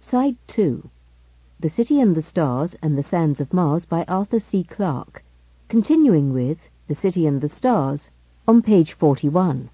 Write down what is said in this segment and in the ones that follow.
Side 2. The City and the Stars and the Sands of Mars by Arthur C. Clarke, continuing with The City and the Stars on page 41.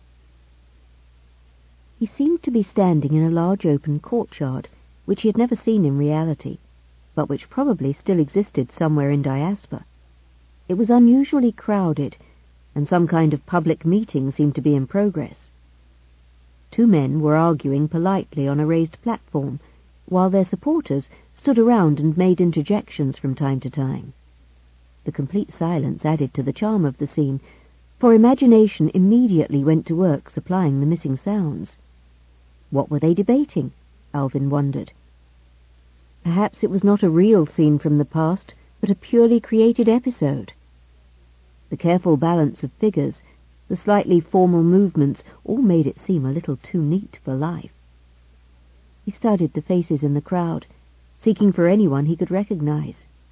He seemed to be standing in a large open courtyard, which he had never seen in reality, but which probably still existed somewhere in Diaspar. It was unusually crowded, and some kind of public meeting seemed to be in progress. Two men were arguing politely on a raised platform, while their supporters stood around and made interjections from time to time. The complete silence added to the charm of the scene, for imagination immediately went to work supplying the missing sounds. What were they debating? Alvin wondered. Perhaps it was not a real scene from the past, but a purely created episode. The careful balance of figures, the slightly formal movements, all made it seem a little too neat for life. He studied the faces in the crowd, seeking for anyone he could recognize.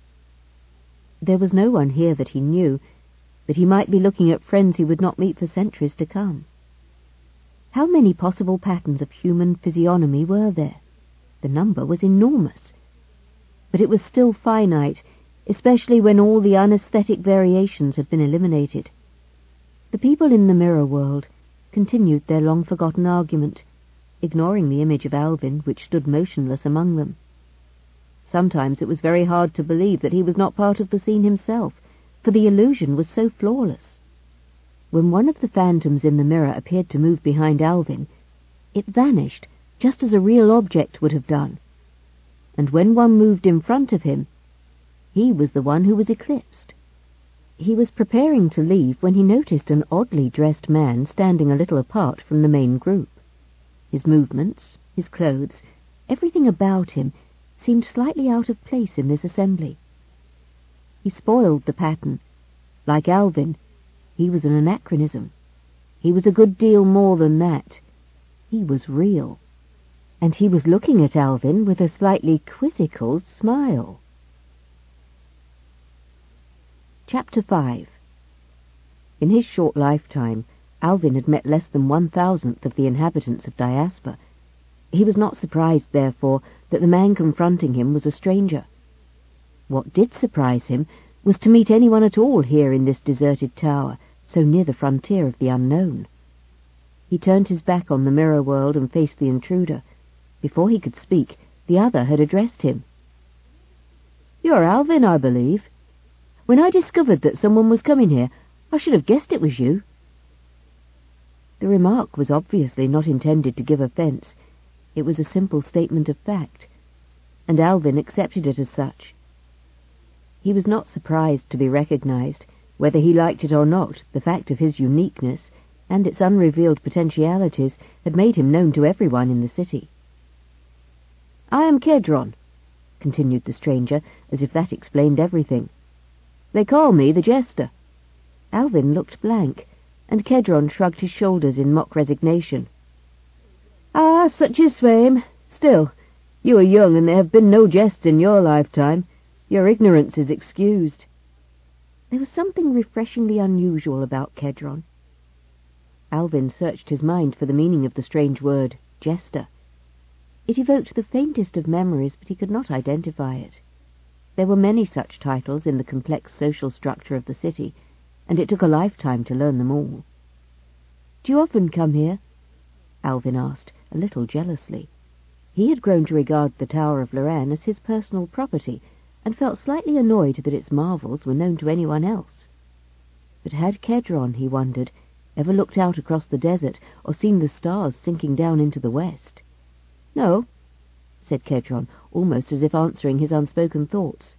There was no one here that he knew, but he might be looking at friends he would not meet for centuries to come. How many possible patterns of human physiognomy were there? The number was enormous. But it was still finite, especially when all the unaesthetic variations had been eliminated. The people in the mirror world continued their long-forgotten argument, ignoring the image of Alvin, which stood motionless among them. Sometimes it was very hard to believe that he was not part of the scene himself, for the illusion was so flawless. When one of the phantoms in the mirror appeared to move behind Alvin, it vanished, just as a real object would have done. And when one moved in front of him, he was the one who was eclipsed. He was preparing to leave when he noticed an oddly dressed man standing a little apart from the main group. His movements, his clothes, everything about him seemed slightly out of place in this assembly. He spoiled the pattern. Like Alvin, he was an anachronism. He was a good deal more than that. He was real. And he was looking at Alvin with a slightly quizzical smile. Chapter 5. In his short lifetime, Alvin had met less than 1,000th of the inhabitants of Diaspar. He was not surprised, therefore, that the man confronting him was a stranger. What did surprise him was to meet anyone at all here in this deserted tower, so near the frontier of the unknown. He turned his back on the mirror world and faced the intruder. Before he could speak, the other had addressed him. "You're Alvin, I believe. When I discovered that someone was coming here, I should have guessed it was you." The remark was obviously not intended to give offence. It was a simple statement of fact, and Alvin accepted it as such. He was not surprised to be recognized. Whether he liked it or not, the fact of his uniqueness and its unrevealed potentialities had made him known to everyone in the city. "I am Kedron," continued the stranger, as if that explained everything. "They call me the Jester." Alvin looked blank, and Kedron shrugged his shoulders in mock resignation. "Ah, such is fame. Still, you are young, and there have been no jests in your lifetime. Your ignorance is excused." There was something refreshingly unusual about Kedron. Alvin searched his mind for the meaning of the strange word, jester. It evoked the faintest of memories, but he could not identify it. There were many such titles in the complex social structure of the city, and it took a lifetime to learn them all. "Do you often come here?" Alvin asked, a little jealously. He had grown to regard the Tower of Loran as his personal property, and felt slightly annoyed that its marvels were known to anyone else. But had Kedron, he wondered, ever looked out across the desert or seen the stars sinking down into the west? "No," said Kedron, almost as if answering his unspoken thoughts.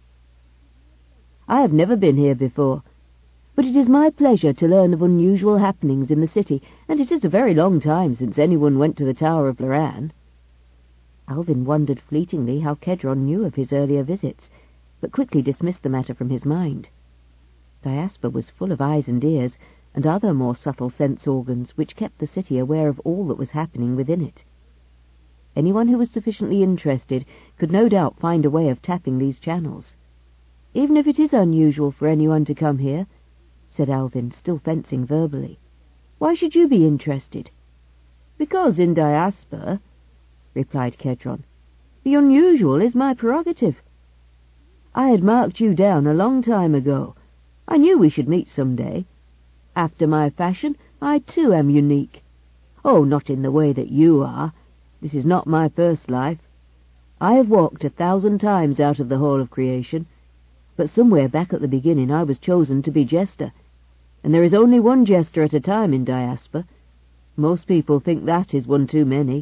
"I have never been here before, but it is my pleasure to learn of unusual happenings in the city, and it is a very long time since anyone went to the Tower of Loran." Alvin wondered fleetingly how Kedron knew of his earlier visits, but quickly dismissed the matter from his mind. Diaspar was full of eyes and ears, and other more subtle sense organs which kept the city aware of all that was happening within it. Anyone who was sufficiently interested could no doubt find a way of tapping these channels. "Even if it is unusual for anyone to come here," said Alvin, still fencing verbally, "why should you be interested?" "Because in Diaspar," replied Kedron, The unusual is my prerogative. I had marked you down a long time ago. I knew we should meet some day. After my fashion, I too am unique. Oh, not in the way that you are. This is not my first life. I have walked 1,000 times out of the Hall of Creation, but somewhere back at the beginning I was chosen to be jester, and there is only one jester at a time in Diasper. Most people think that is one too many.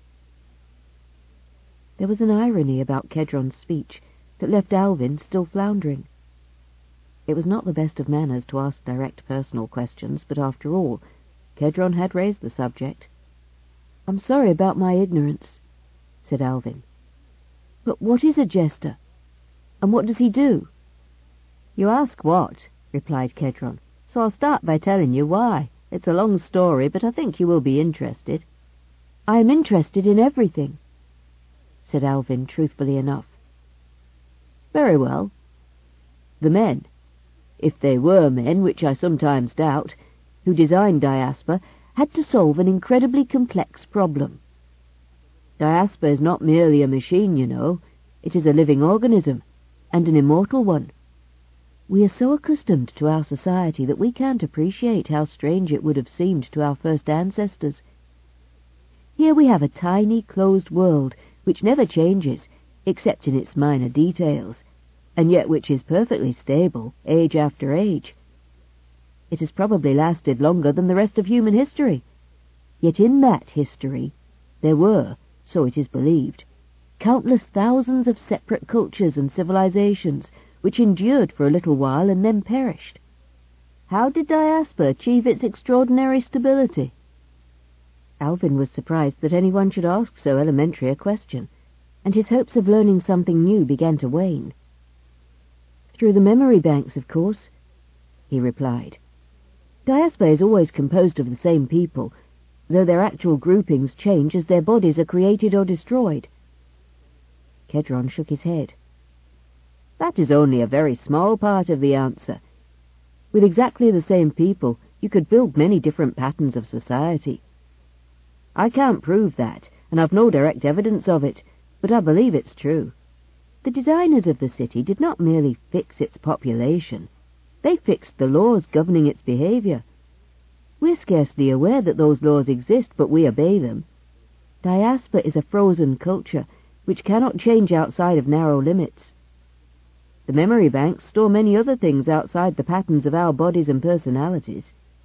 There was an irony about Kedron's speech that left Alvin still floundering. It was not the best of manners to ask direct personal questions, but after all, Kedron had raised the subject. "I'm sorry about my ignorance," said Alvin. "But what is a jester? And what does he do?" "You ask what," replied Kedron, "so I'll start by telling you why. It's a long story, but I think you will be interested." "I am interested in everything," said Alvin truthfully enough. "Very well. The men, if they were men, which I sometimes doubt, who designed Diasper, had to solve an incredibly complex problem. Diasper is not merely a machine, you know. It is a living organism, and an immortal one. We are so accustomed to our society that we can't appreciate how strange it would have seemed to our first ancestors. Here we have a tiny, closed world which never changes, except in its minor details, and yet which is perfectly stable, age after age. It has probably lasted longer than the rest of human history. Yet in that history there were, so it is believed, countless thousands of separate cultures and civilizations which endured for a little while and then perished. How did Diasper achieve its extraordinary stability?" Alvin was surprised that anyone should ask so elementary a question, and his hopes of learning something new began to wane. "Through the memory banks, of course," he replied. "Diasper is always composed of the same people, though their actual groupings change as their bodies are created or destroyed." Kedron shook his head. "That is only a very small part of the answer. With exactly the same people, you could build many different patterns of society. I can't prove that, and I've no direct evidence of it, but I believe it's true. The designers of the city did not merely fix its population. They fixed the laws governing its behavior. We're scarcely aware that those laws exist, but we obey them. Diasper is a frozen culture, which cannot change outside of narrow limits. The memory banks store many other things outside the patterns of our bodies and personalities.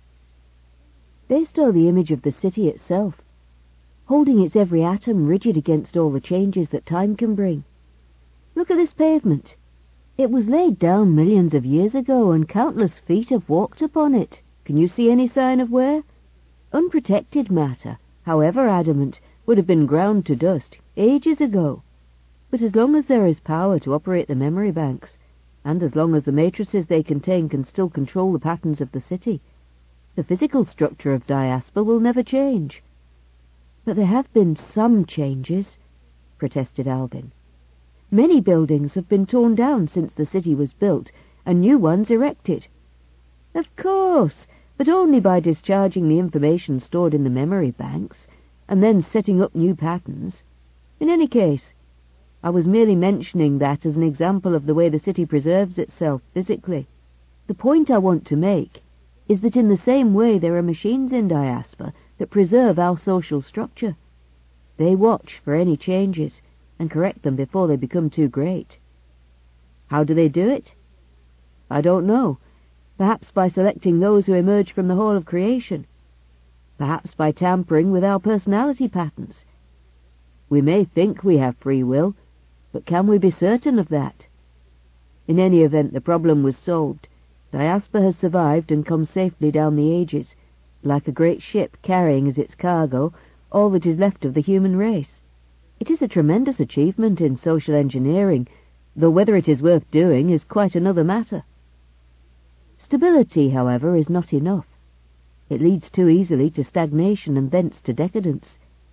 They store the image of the city itself, holding its every atom rigid against all the changes that time can bring. Look at this pavement. It was laid down millions of years ago, and countless feet have walked upon it. Can you see any sign of wear? Unprotected matter, however adamant, would have been ground to dust ages ago. But as long as there is power to operate the memory banks, and as long as the matrices they contain can still control the patterns of the city, the physical structure of Diasper will never change." "But there have been some changes," protested Alvin. "Many buildings have been torn down since the city was built, and new ones erected." "Of course, but only by discharging the information stored in the memory banks, and then setting up new patterns. In any case, I was merely mentioning that as an example of the way the city preserves itself physically. The point I want to make is that in the same way there are machines in Diasper that preserve our social structure. They watch for any changes and correct them before they become too great. How do they do it? I don't know. Perhaps by selecting those who emerge from the Hall of Creation. Perhaps by tampering with our personality patterns. We may think we have free will, but can we be certain of that? In any event, the problem was solved. Diasper has survived and come safely down the ages, like a great ship carrying as its cargo all that is left of the human race. It is a tremendous achievement in social engineering, though whether it is worth doing is quite another matter. Stability, however, is not enough. It leads too easily to stagnation and thence to decadence.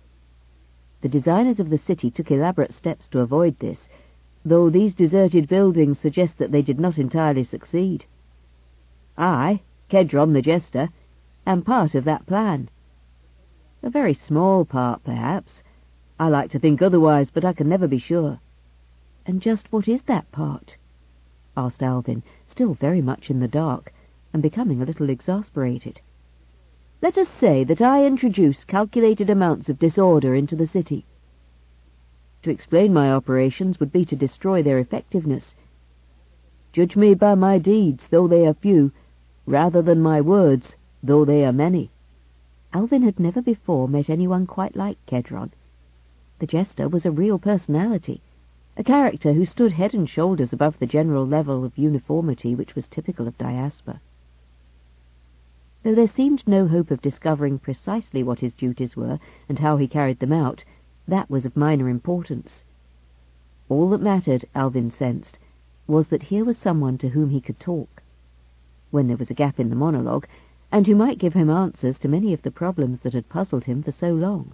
The designers of the city took elaborate steps to avoid this, though these deserted buildings suggest that they did not entirely succeed. I, Kedron the Jester, am part of that plan. A very small part, perhaps, I like to think otherwise, but I can never be sure." "And just what is that part?" asked Alvin, still very much in the dark, and becoming a little exasperated. "Let us say that I introduce calculated amounts of disorder into the city. To explain my operations would be to destroy their effectiveness. Judge me by my deeds, though they are few, rather than my words, though they are many." Alvin had never before met anyone quite like Kedron. The jester was a real personality, a character who stood head and shoulders above the general level of uniformity which was typical of Diaspar. Though there seemed no hope of discovering precisely what his duties were and how he carried them out, that was of minor importance. All that mattered, Alvin sensed, was that here was someone to whom he could talk, when there was a gap in the monologue, and who might give him answers to many of the problems that had puzzled him for so long.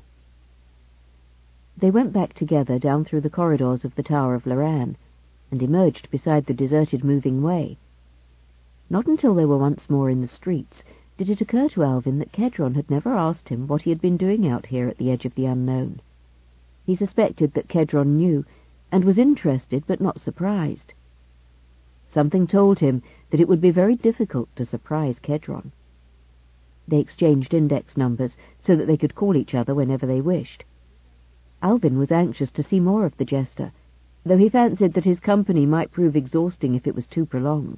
They went back together down through the corridors of the Tower of Loran, and emerged beside the deserted moving way. Not until they were once more in the streets did it occur to Alvin that Kedron had never asked him what he had been doing out here at the edge of the unknown. He suspected that Kedron knew, and was interested but not surprised. Something told him that it would be very difficult to surprise Kedron. They exchanged index numbers so that they could call each other whenever they wished. Alvin was anxious to see more of the jester, though he fancied that his company might prove exhausting if it was too prolonged.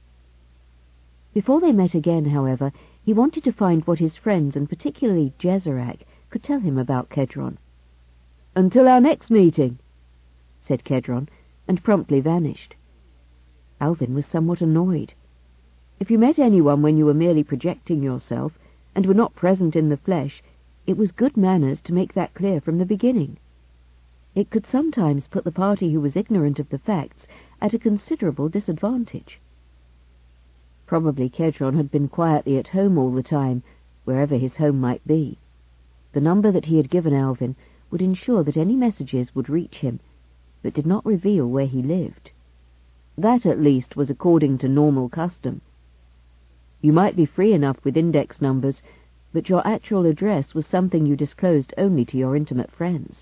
Before they met again, however, he wanted to find what his friends, and particularly Jezerac, could tell him about Kedron. "Until our next meeting," said Kedron, and promptly vanished. Alvin was somewhat annoyed. If you met anyone when you were merely projecting yourself, and were not present in the flesh, it was good manners to make that clear from the beginning. It could sometimes put the party who was ignorant of the facts at a considerable disadvantage. Probably Kedron had been quietly at home all the time, wherever his home might be. The number that he had given Alvin would ensure that any messages would reach him, but did not reveal where he lived. That, at least, was according to normal custom. You might be free enough with index numbers, but your actual address was something you disclosed only to your intimate friends.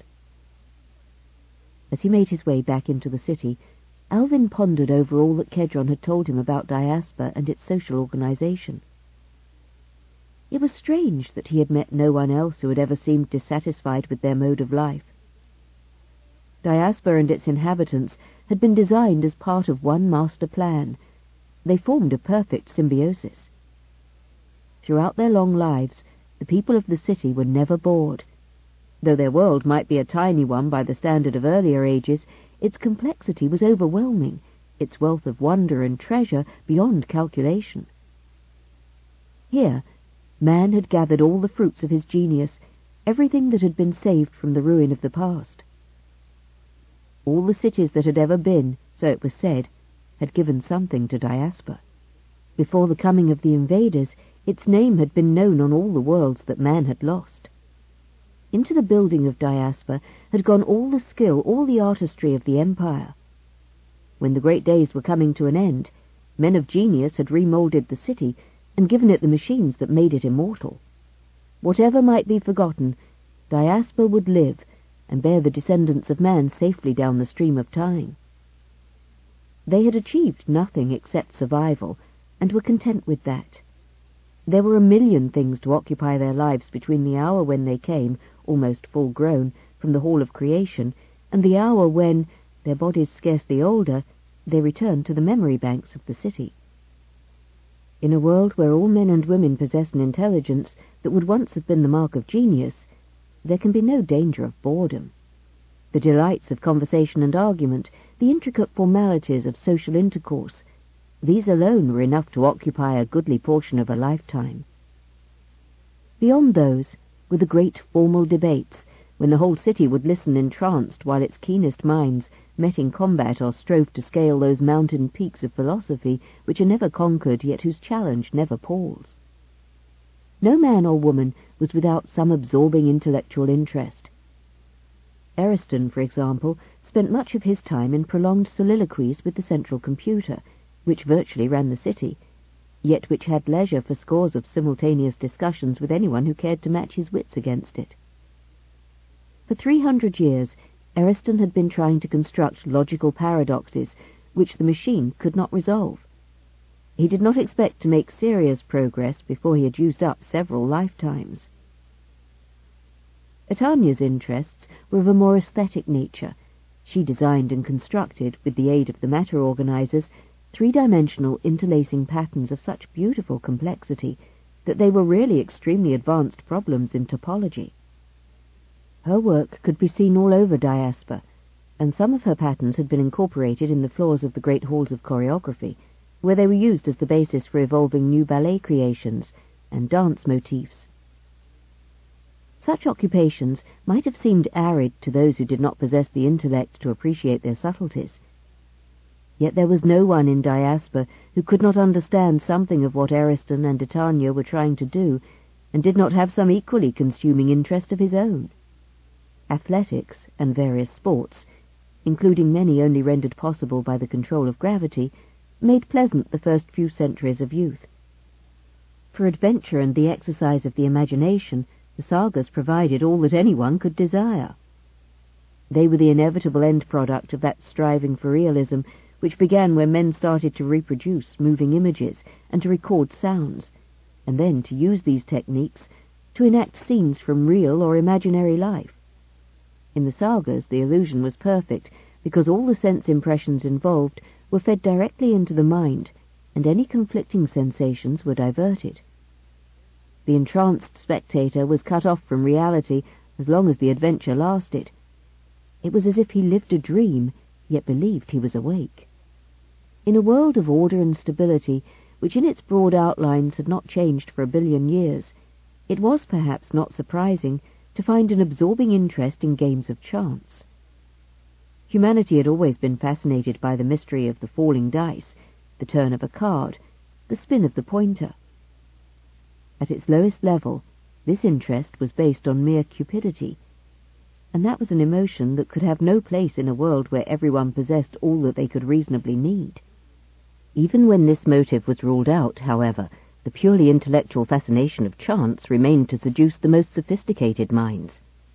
As he made his way back into the city, Alvin pondered over all that Kedron had told him about Diaspar and its social organization. It was strange that he had met no one else who had ever seemed dissatisfied with their mode of life. Diaspar and its inhabitants had been designed as part of one master plan. They formed a perfect symbiosis. Throughout their long lives, the people of the city were never bored. Though their world might be a tiny one by the standard of earlier ages, its complexity was overwhelming, its wealth of wonder and treasure beyond calculation. Here, man had gathered all the fruits of his genius, everything that had been saved from the ruin of the past. All the cities that had ever been, so it was said, had given something to Diaspar. Before the coming of the invaders, its name had been known on all the worlds that man had lost. Into the building of Diaspar had gone all the skill, all the artistry of the Empire. When the great days were coming to an end, men of genius had remoulded the city and given it the machines that made it immortal. Whatever might be forgotten, Diaspar would live and bear the descendants of man safely down the stream of time. They had achieved nothing except survival, and were content with that. There were a million things to occupy their lives between the hour when they came, almost full-grown, from the Hall of Creation, and the hour when, their bodies scarcely older, they returned to the memory banks of the city. In a world where all men and women possess an intelligence that would once have been the mark of genius, there can be no danger of boredom. The delights of conversation and argument, the intricate formalities of social intercourse, these alone were enough to occupy a goodly portion of a lifetime. Beyond those were the great formal debates, when the whole city would listen entranced while its keenest minds met in combat or strove to scale those mountain peaks of philosophy which are never conquered, yet whose challenge never palls. No man or woman was without some absorbing intellectual interest. Ariston, for example, spent much of his time in prolonged soliloquies with the central computer, which virtually ran the city, yet which had leisure for scores of simultaneous discussions with anyone who cared to match his wits against it. For 300 years, Ariston had been trying to construct logical paradoxes which the machine could not resolve. He did not expect to make serious progress before he had used up several lifetimes. Etanya's interests were of a more aesthetic nature. She designed and constructed, with the aid of the matter organizers, three-dimensional interlacing patterns of such beautiful complexity that they were really extremely advanced problems in topology. Her work could be seen all over Diaspar, and some of her patterns had been incorporated in the floors of the great halls of choreography, where they were used as the basis for evolving new ballet creations and dance motifs. Such occupations might have seemed arid to those who did not possess the intellect to appreciate their subtleties. Yet there was no one in Diaspar who could not understand something of what Ariston and Etania were trying to do, and did not have some equally consuming interest of his own. Athletics and various sports, including many only rendered possible by the control of gravity, made pleasant the first few centuries of youth. For adventure and the exercise of the imagination, the sagas provided all that anyone could desire. They were the inevitable end product of that striving for realism which began when men started to reproduce moving images and to record sounds, and then to use these techniques to enact scenes from real or imaginary life. In the sagas, the illusion was perfect, because all the sense impressions involved were fed directly into the mind, and any conflicting sensations were diverted. The entranced spectator was cut off from reality as long as the adventure lasted. It was as if he lived a dream, yet believed he was awake. In a world of order and stability, which in its broad outlines had not changed for 1 billion years, it was perhaps not surprising to find an absorbing interest in games of chance. Humanity had always been fascinated by the mystery of the falling dice, the turn of a card, the spin of the pointer. At its lowest level, this interest was based on mere cupidity, and that was an emotion that could have no place in a world where everyone possessed all that they could reasonably need. Even when this motive was ruled out, however, the purely intellectual fascination of chance remained to seduce the most sophisticated minds.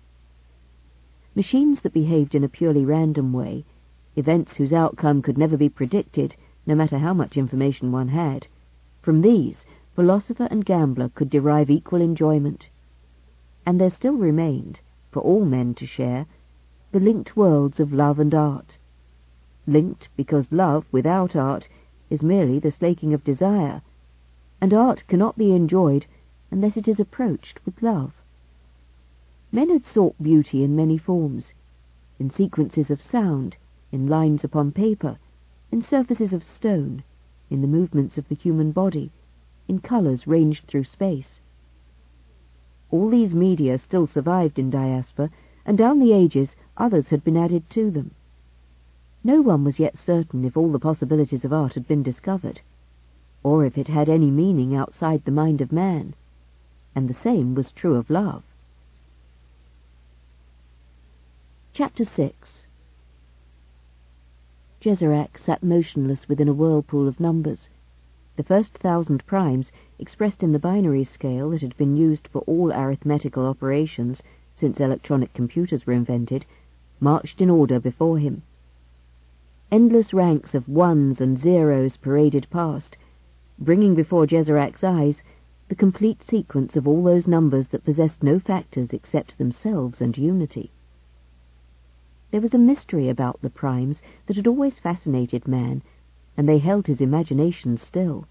Machines that behaved in a purely random way, events whose outcome could never be predicted, no matter how much information one had, from these, philosopher and gambler could derive equal enjoyment. And there still remained, for all men to share, the linked worlds of love and art. Linked because love, without art, is merely the slaking of desire, and art cannot be enjoyed unless it is approached with love. Men had sought beauty in many forms, in sequences of sound, in lines upon paper, in surfaces of stone, in the movements of the human body, in colours ranged through space. All these media still survived in Diaspar, and down the ages others had been added to them. No one was yet certain if all the possibilities of art had been discovered, or if it had any meaning outside the mind of man, and the same was true of love. Chapter 6. Jezerac sat motionless within a whirlpool of numbers. The first 1,000 primes, expressed in the binary scale that had been used for all arithmetical operations since electronic computers were invented, marched in order before him. Endless ranks of ones and zeros paraded past, bringing before Jezerac's eyes the complete sequence of all those numbers that possessed no factors except themselves and unity. There was a mystery about the primes that had always fascinated man, and they held his imagination still.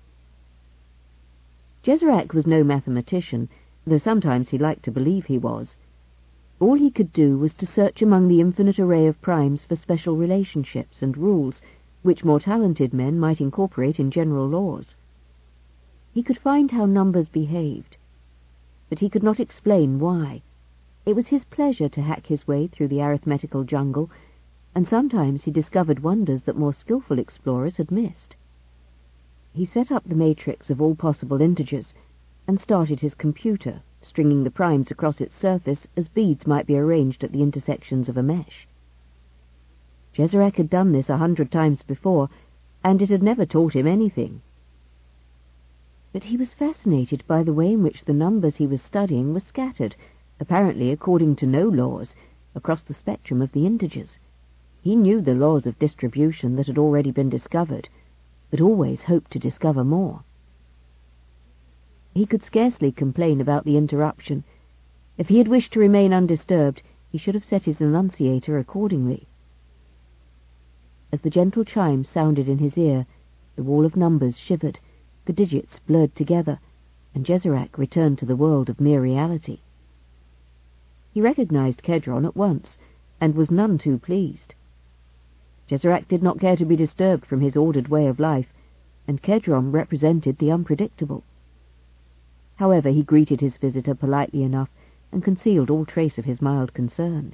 Jezerac was no mathematician, though sometimes he liked to believe he was. All he could do was to search among the infinite array of primes for special relationships and rules which more talented men might incorporate in general laws. He could find how numbers behaved, but he could not explain why. It was his pleasure to hack his way through the arithmetical jungle, and sometimes he discovered wonders that more skillful explorers had missed. He set up the matrix of all possible integers, and started his computer, stringing the primes across its surface as beads might be arranged at the intersections of a mesh. Jezerac had done this 100 times before, and it had never taught him anything. But he was fascinated by the way in which the numbers he was studying were scattered, apparently according to no laws, across the spectrum of the integers. He knew the laws of distribution that had already been discovered, but always hoped to discover more. He could scarcely complain about the interruption. If he had wished to remain undisturbed, he should have set his annunciator accordingly. As the gentle chime sounded in his ear, the wall of numbers shivered, the digits blurred together, and Jezerac returned to the world of mere reality. He recognized Kedron at once, and was none too pleased. Jezerac did not care to be disturbed from his ordered way of life, and Kedron represented the unpredictable. However, he greeted his visitor politely enough, and concealed all trace of his mild concern.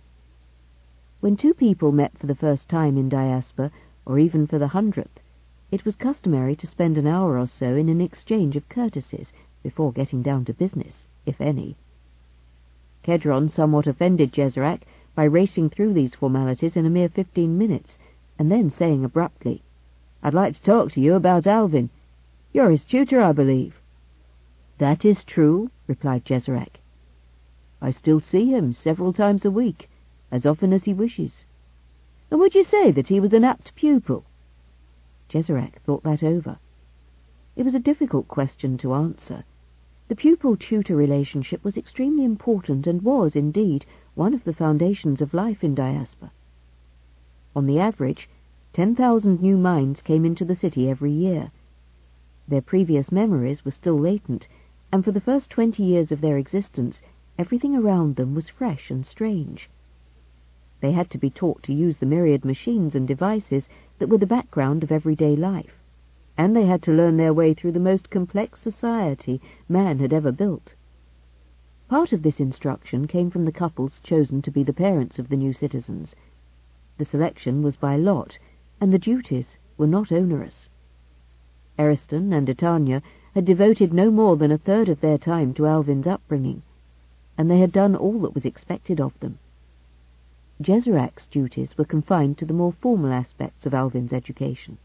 When two people met for the first time in Diaspar, or even for the 100th, it was customary to spend an hour or so in an exchange of courtesies before getting down to business, if any. Kedron somewhat offended Jezerac by racing through these formalities in a mere 15 minutes, and then saying abruptly, "I'd like to talk to you about Alvin. You're his tutor, I believe." "That is true," replied Jezerac. "I still see him several times a week, as often as he wishes." "And would you say that he was an apt pupil?" Jezerac thought that over. It was a difficult question to answer. The pupil-tutor relationship was extremely important and was, indeed, one of the foundations of life in Diaspar. On the average, 10,000 new minds came into the city every year. Their previous memories were still latent, and for the first 20 years of their existence, everything around them was fresh and strange. They had to be taught to use the myriad machines and devices that were the background of everyday life, and they had to learn their way through the most complex society man had ever built. Part of this instruction came from the couples chosen to be the parents of the new citizens. The selection was by lot, and the duties were not onerous. Ariston and Etania had devoted no more than a third of their time to Alvin's upbringing, and they had done all that was expected of them. Jezerac's duties were confined to the more formal aspects of Alvin's education.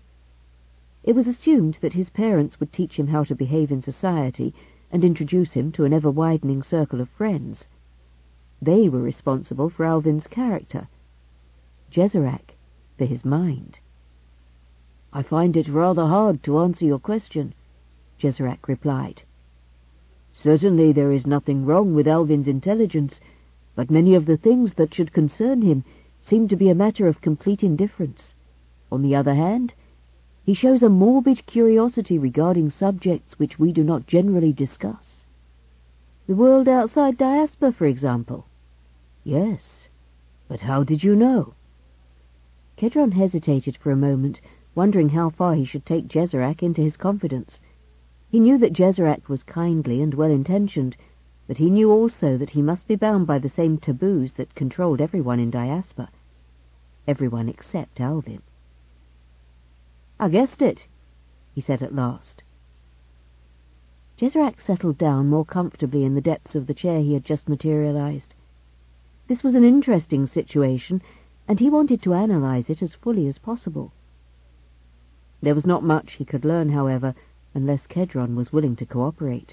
It was assumed that his parents would teach him how to behave in society and introduce him to an ever-widening circle of friends. They were responsible for Alvin's character, Jezerac for his mind. "I find it rather hard to answer your question," Jezerac replied. "Certainly there is nothing wrong with Alvin's intelligence, but many of the things that should concern him seem to be a matter of complete indifference. On the other hand, he shows a morbid curiosity regarding subjects which we do not generally discuss." "The world outside Diaspar, for example?" "Yes, but how did you know?" Kedron hesitated for a moment, wondering how far he should take Jezerac into his confidence. He knew that Jezerac was kindly and well-intentioned, but he knew also that he must be bound by the same taboos that controlled everyone in Diaspar. Everyone except Alvin. "I guessed it," he said at last. Jezerac settled down more comfortably in the depths of the chair he had just materialized. This was an interesting situation, and he wanted to analyze it as fully as possible. There was not much he could learn, however, unless Kedron was willing to cooperate.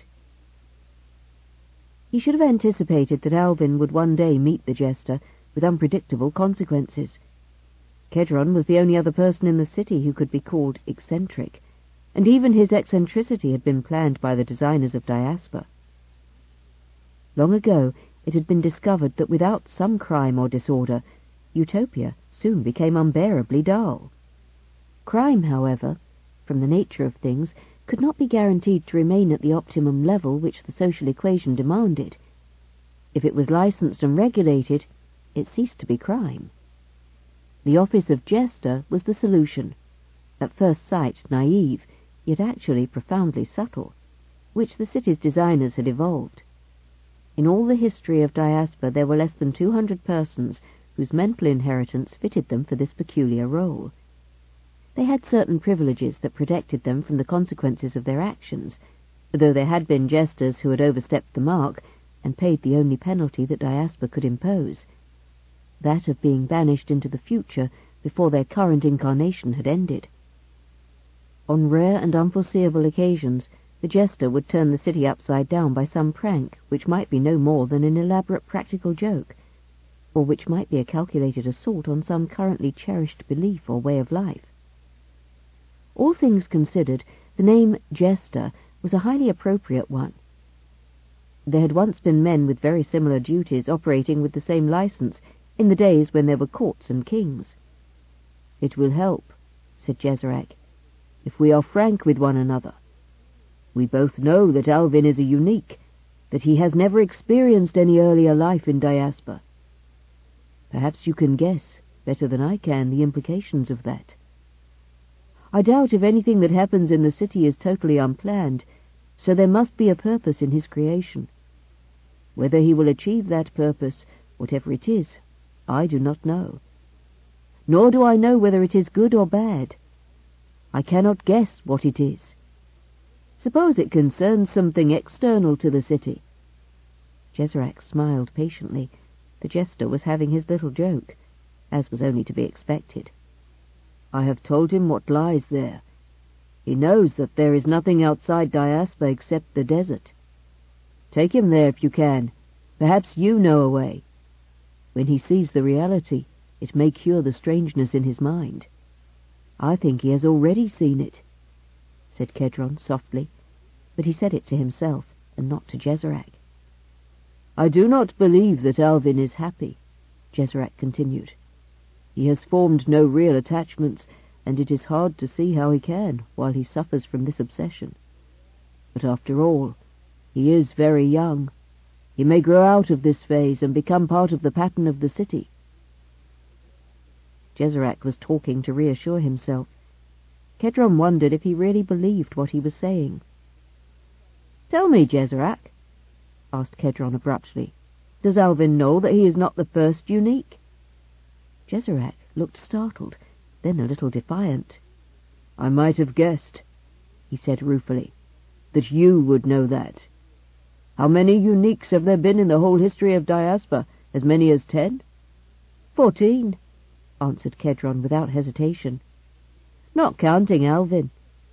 He should have anticipated that Alvin would one day meet the jester with unpredictable consequences. Kedron was the only other person in the city who could be called eccentric, and even his eccentricity had been planned by the designers of Diaspar. Long ago it had been discovered that without some crime or disorder, Utopia soon became unbearably dull. Crime, however, from the nature of things, could not be guaranteed to remain at the optimum level which the social equation demanded. If it was licensed and regulated, it ceased to be crime. The office of jester was the solution, at first sight naive, yet actually profoundly subtle, which the city's designers had evolved. In all the history of Diaspar there were less than 200 persons whose mental inheritance fitted them for this peculiar role. They had certain privileges that protected them from the consequences of their actions, though there had been jesters who had overstepped the mark and paid the only penalty that Diaspar could impose, that of being banished into the future before their current incarnation had ended. On rare and unforeseeable occasions, the jester would turn the city upside down by some prank which might be no more than an elaborate practical joke. or which might be a calculated assault on some currently cherished belief or way of life. All things considered, the name Jester was a highly appropriate one. There had once been men with very similar duties operating with the same license in the days when there were courts and kings. "It will help," said Jezerac, "if we are frank with one another. We both know that Alvin is a unique, that he has never experienced any earlier life in Diasper. Perhaps you can guess, better than I can, the implications of that. I doubt if anything that happens in the city is totally unplanned, so there must be a purpose in his creation. Whether he will achieve that purpose, whatever it is, I do not know. Nor do I know whether it is good or bad. I cannot guess what it is. Suppose it concerns something external to the city." Jezerac smiled patiently. The jester was having his little joke, as was only to be expected. "I have told him what lies there. He knows that there is nothing outside Diasper except the desert. Take him there if you can. Perhaps you know a way. When he sees the reality, it may cure the strangeness in his mind. I think he has already seen it," said Kedron softly, but he said it to himself and not to Jezerac. "I do not believe that Alvin is happy," Jezerac continued. "He has formed no real attachments, and it is hard to see how he can while he suffers from this obsession. But after all, he is very young. He may grow out of this phase and become part of the pattern of the city." Jezerac was talking to reassure himself. Kedron wondered if he really believed what he was saying. "Tell me, Jezerac," asked Kedron abruptly, "does Alvin know that he is not the first unique?" Jezerac looked startled, then a little defiant. "I might have guessed," he said ruefully, "that you would know that. How many uniques have there been in the whole history of Diasper? As many as 10? 14, answered Kedron without hesitation. "Not counting Alvin."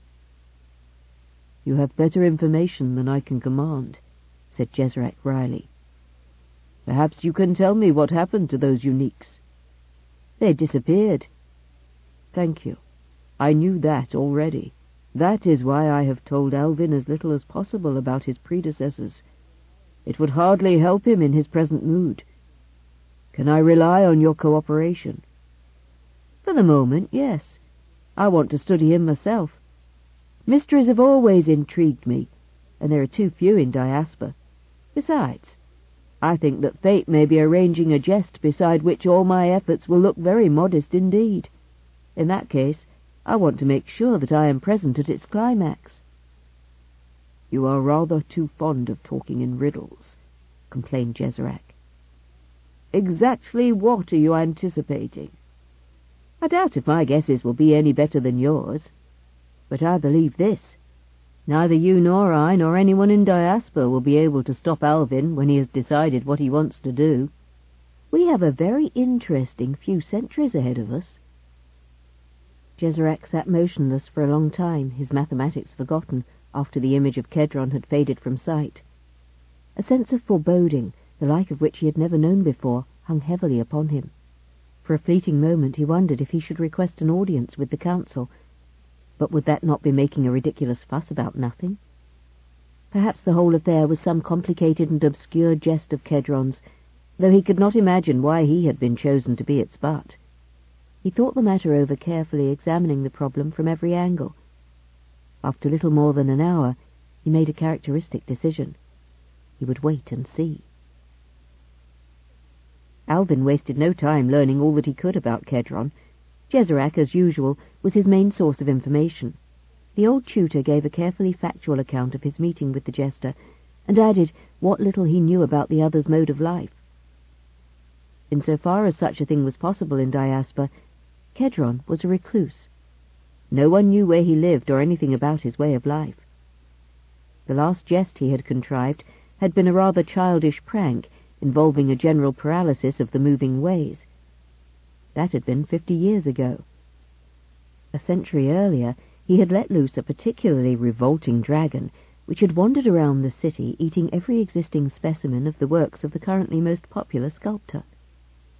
"You have better information than I can command," said Jezerac wryly. "Perhaps you can tell me what happened to those uniques." "They disappeared." "Thank you. I knew that already. That is why I have told Alvin as little as possible about his predecessors. It would hardly help him in his present mood. Can I rely on your cooperation?" "For the moment, yes. I want to study him myself. Mysteries have always intrigued me, and there are too few in Diasper. Besides, I think that fate may be arranging a jest beside which all my efforts will look very modest indeed. In that case, I want to make sure that I am present at its climax." "You are rather too fond of talking in riddles," complained Jezerac. "Exactly what are you anticipating? I doubt if my guesses will be any better than yours. But I believe this. Neither you nor I nor anyone in Diasper will be able to stop Alvin when he has decided what he wants to do. We have a very interesting few centuries ahead of us." Jezerac sat motionless for a long time, his mathematics forgotten, after the image of Kedron had faded from sight. A sense of foreboding, the like of which he had never known before, hung heavily upon him. For a fleeting moment he wondered if he should request an audience with the council, but would that not be making a ridiculous fuss about nothing? Perhaps the whole affair was some complicated and obscure jest of Kedron's, though he could not imagine why he had been chosen to be its butt. He thought the matter over carefully, examining the problem from every angle. After little more than an hour, he made a characteristic decision. He would wait and see. Alvin wasted no time learning all that he could about Kedron. Jezerac, as usual, was his main source of information. The old tutor gave a carefully factual account of his meeting with the jester, and added what little he knew about the other's mode of life. Insofar as such a thing was possible in Diasper, Kedron was a recluse. No one knew where he lived or anything about his way of life. The last jest he had contrived had been a rather childish prank involving a general paralysis of the moving ways. That had been 50 years ago. A century earlier, he had let loose a particularly revolting dragon, which had wandered around the city, eating every existing specimen of the works of the currently most popular sculptor.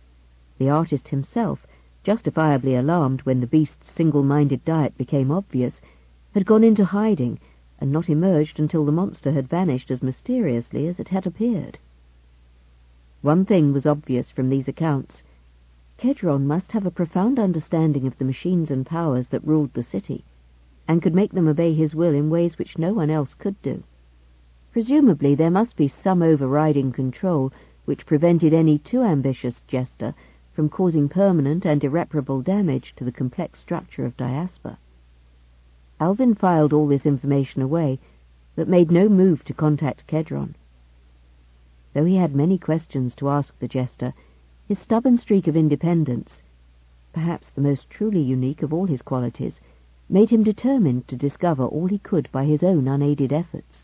The artist himself, justifiably alarmed when the beast's single-minded diet became obvious, had gone into hiding and not emerged until the monster had vanished as mysteriously as it had appeared. One thing was obvious from these accounts. Kedron must have a profound understanding of the machines and powers that ruled the city, and could make them obey his will in ways which no one else could do. Presumably there must be some overriding control which prevented any too ambitious jester from causing permanent and irreparable damage to the complex structure of Diasper. Alvin filed all this information away, but made no move to contact Kedron. Though he had many questions to ask the jester, his stubborn streak of independence, perhaps the most truly unique of all his qualities, made him determined to discover all he could by his own unaided efforts.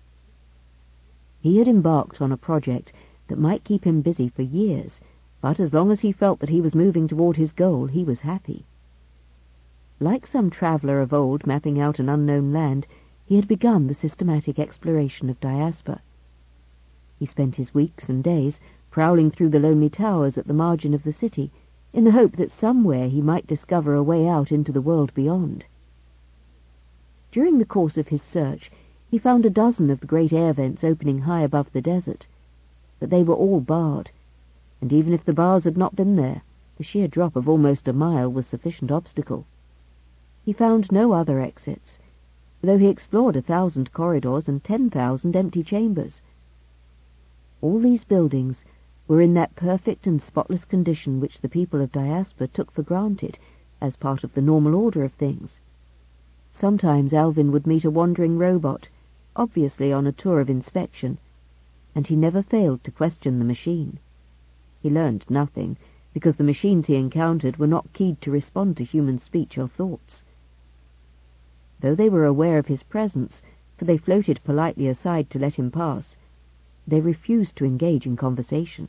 He had embarked on a project that might keep him busy for years, but as long as he felt that he was moving toward his goal, he was happy. Like some traveller of old mapping out an unknown land, he had begun the systematic exploration of Diasper. He spent his weeks and days prowling through the lonely towers at the margin of the city, in the hope that somewhere he might discover a way out into the world beyond. During the course of his search, he found a dozen of the great air vents opening high above the desert, but they were all barred, and even if the bars had not been there, the sheer drop of almost a mile was sufficient obstacle. He found no other exits, though he explored 1,000 corridors and 10,000 empty chambers. All these buildings were in that perfect and spotless condition which the people of Diasper took for granted as part of the normal order of things. Sometimes Alvin would meet a wandering robot, obviously on a tour of inspection, and he never failed to question the machine. He learned nothing, because the machines he encountered were not keyed to respond to human speech or thoughts. Though they were aware of his presence, for they floated politely aside to let him pass, they refused to engage in conversation.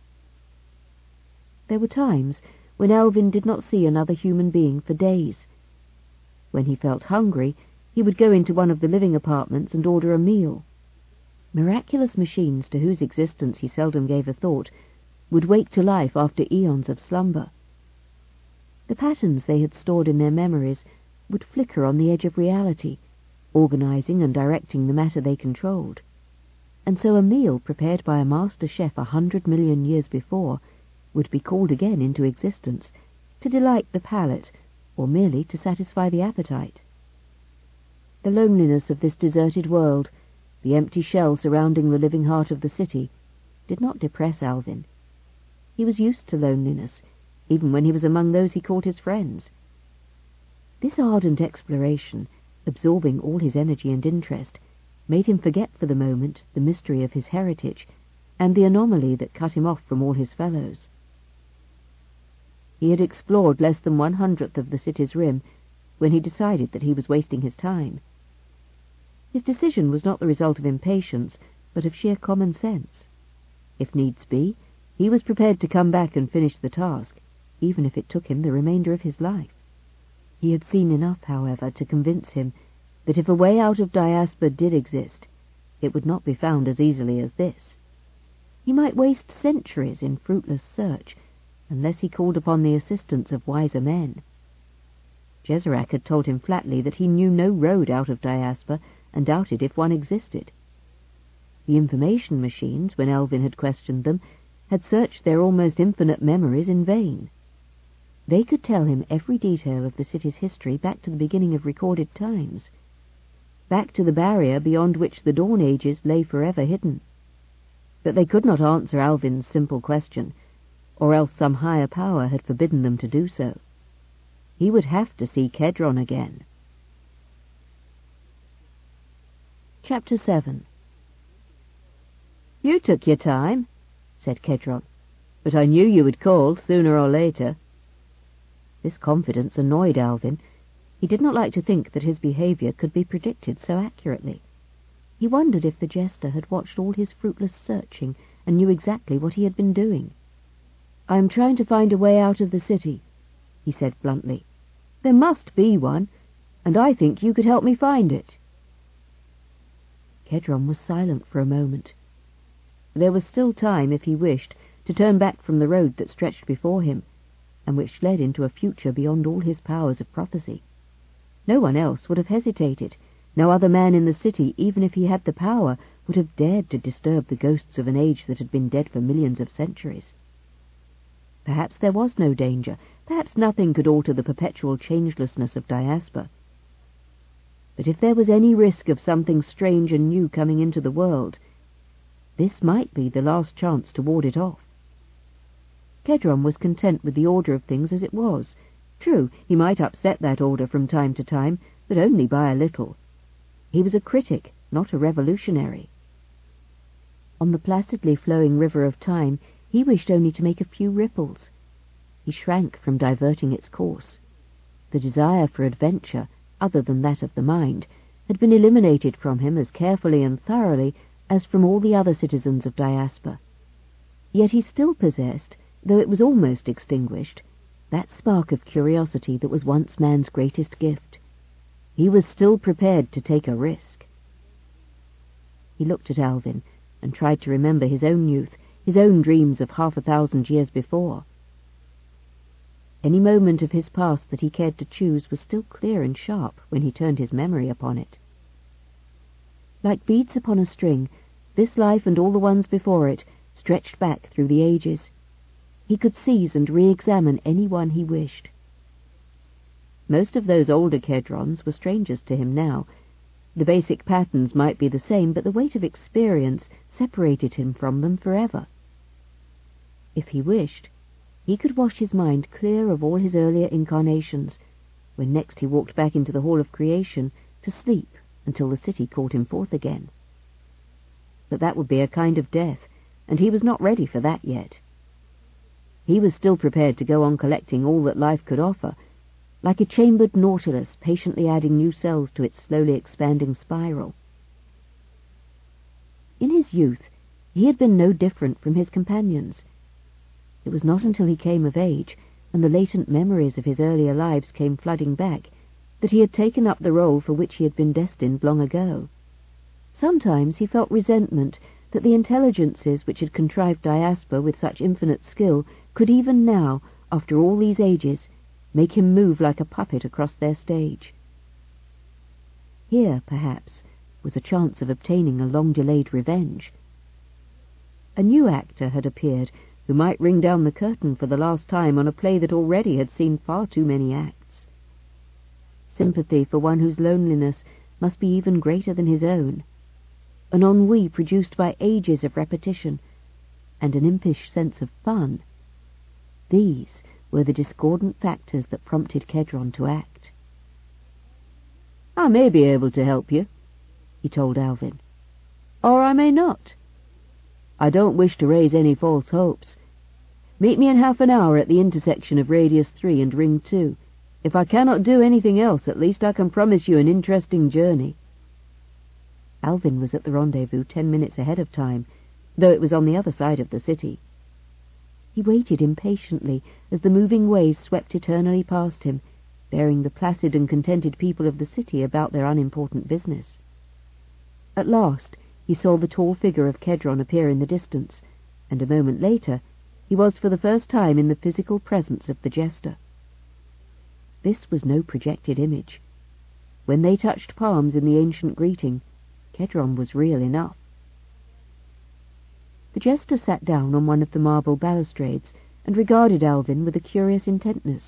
There were times when Alvin did not see another human being for days. When he felt hungry, he would go into one of the living apartments and order a meal. Miraculous machines to whose existence he seldom gave a thought would wake to life after eons of slumber. The patterns they had stored in their memories would flicker on the edge of reality, organizing and directing the matter they controlled. And so a meal prepared by a master chef 100 million years before would be called again into existence to delight the palate or merely to satisfy the appetite. The loneliness of this deserted world, the empty shell surrounding the living heart of the city, did not depress Alvin. He was used to loneliness, even when he was among those he called his friends. This ardent exploration, absorbing all his energy and interest, made him forget for the moment the mystery of his heritage and the anomaly that cut him off from all his fellows. He had explored less than 1/100th of the city's rim when he decided that he was wasting his time. His decision was not the result of impatience, but of sheer common sense. If needs be, he was prepared to come back and finish the task, even if it took him the remainder of his life. He had seen enough, however, to convince him that if a way out of Diasper did exist, it would not be found as easily as this. He might waste centuries in fruitless search, unless he called upon the assistance of wiser men. Jezerac had told him flatly that he knew no road out of Diasper, and doubted if one existed. The information machines, when Alvin had questioned them, had searched their almost infinite memories in vain. They could tell him every detail of the city's history back to the beginning of recorded times, back to the barrier beyond which the Dawn Ages lay forever hidden. But they could not answer Alvin's simple question, or else some higher power had forbidden them to do so. He would have to see Kedron again. Chapter 7. "You took your time," said Kedron, "but I knew you would call sooner or later." This confidence annoyed Alvin. He did not like to think that his behaviour could be predicted so accurately. He wondered if the jester had watched all his fruitless searching and knew exactly what he had been doing. "I am trying to find a way out of the city," he said bluntly. "There must be one, and I think you could help me find it." Kedron was silent for a moment. There was still time, if he wished, to turn back from the road that stretched before him, and which led into a future beyond all his powers of prophecy. No one else would have hesitated. No other man in the city, even if he had the power, would have dared to disturb the ghosts of an age that had been dead for millions of centuries. Perhaps there was no danger. Perhaps nothing could alter the perpetual changelessness of Diaspar. But if there was any risk of something strange and new coming into the world, this might be the last chance to ward it off. Kedron was content with the order of things as it was. True, he might upset that order from time to time, but only by a little. He was a critic, not a revolutionary. On the placidly flowing river of time, he wished only to make a few ripples. He shrank from diverting its course. The desire for adventure, other than that of the mind, had been eliminated from him as carefully and thoroughly as from all the other citizens of Diaspar. Yet he still possessed, though it was almost extinguished, that spark of curiosity that was once man's greatest gift. He was still prepared to take a risk. He looked at Alvin and tried to remember his own youth, his own dreams of 1,000 years before. Any moment of his past that he cared to choose was still clear and sharp when he turned his memory upon it. Like beads upon a string, this life and all the ones before it stretched back through the ages. He could seize and re-examine any one he wished. Most of those older Kedrons were strangers to him now. The basic patterns might be the same, but the weight of experience separated him from them forever. If he wished, he could wash his mind clear of all his earlier incarnations, when next he walked back into the Hall of Creation to sleep until the city called him forth again. But that would be a kind of death, and he was not ready for that yet. He was still prepared to go on collecting all that life could offer, like a chambered nautilus patiently adding new cells to its slowly expanding spiral. In his youth, he had been no different from his companions. It was not until he came of age, and the latent memories of his earlier lives came flooding back, that he had taken up the role for which he had been destined long ago. Sometimes he felt resentment that the intelligences which had contrived Diaspar with such infinite skill could even now, after all these ages, make him move like a puppet across their stage. Here, perhaps, was a chance of obtaining a long-delayed revenge. A new actor had appeared who might ring down the curtain for the last time on a play that already had seen far too many acts. Sympathy for one whose loneliness must be even greater than his own, an ennui produced by ages of repetition, and an impish sense of fun. These were the discordant factors that prompted Kedron to act. "I may be able to help you," he told Alvin, "or I may not. I don't wish to raise any false hopes. Meet me in half an hour at the intersection of Radius 3 and Ring 2. If I cannot do anything else, at least I can promise you an interesting journey." Alvin was at the rendezvous 10 minutes ahead of time, though it was on the other side of the city. He waited impatiently as the moving ways swept eternally past him, bearing the placid and contented people of the city about their unimportant business. At last he saw the tall figure of Kedron appear in the distance, and a moment later he was for the first time in the physical presence of the jester. This was no projected image. When they touched palms in the ancient greeting, Kedron was real enough. The jester sat down on one of the marble balustrades and regarded Alvin with a curious intentness.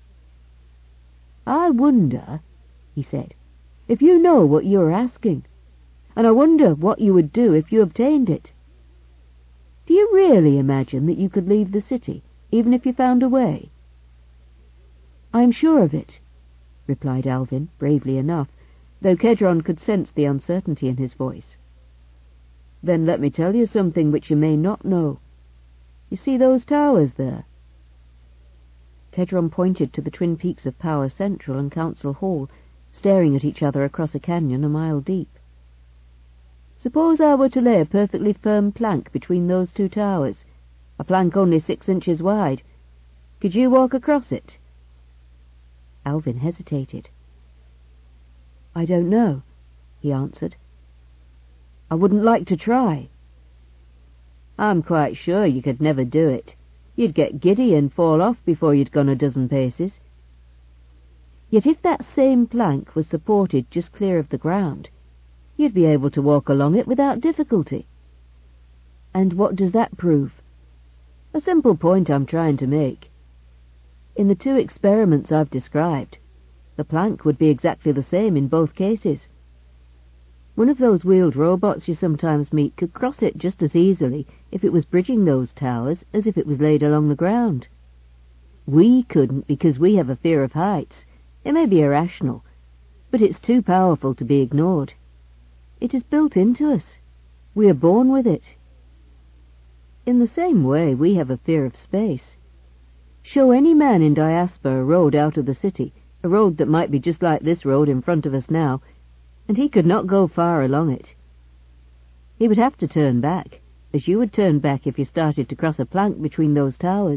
"I wonder," he said, "if you know what you are asking, and I wonder what you would do if you obtained it. Do you really imagine that you could leave the city, even if you found a way?" "I am sure of it," replied Alvin, bravely enough, though Kedron could sense the uncertainty in his voice. "Then let me tell you something which you may not know. You see those towers there?" Kedron pointed to the twin peaks of Power Central and Council Hall, staring at each other across a canyon a mile deep. "Suppose I were to lay a perfectly firm plank between those two towers, a plank only 6 inches wide. Could you walk across it?" Alvin hesitated. "I don't know," he answered. "I wouldn't like to try." I'm quite sure you could never do it. You'd get giddy and fall off before you'd gone a dozen paces. Yet if that same plank was supported just clear of the ground, you'd be able to walk along it without difficulty. And what does that prove? A simple point I'm trying to make. In the two experiments I've described, the plank would be exactly the same in both cases. One of those wheeled robots you sometimes meet could cross it just as easily if it was bridging those towers as if it was laid along the ground. We couldn't because we have a fear of heights. It may be irrational, but it's too powerful to be ignored. It is built into us. We are born with it. In the same way, we have a fear of space. Show any man in Diaspora a road out of the city, a road that might be just like this road in front of us now, and he could not go far along it. He would have to turn back, as you would turn back if you started to cross a plank between those towers.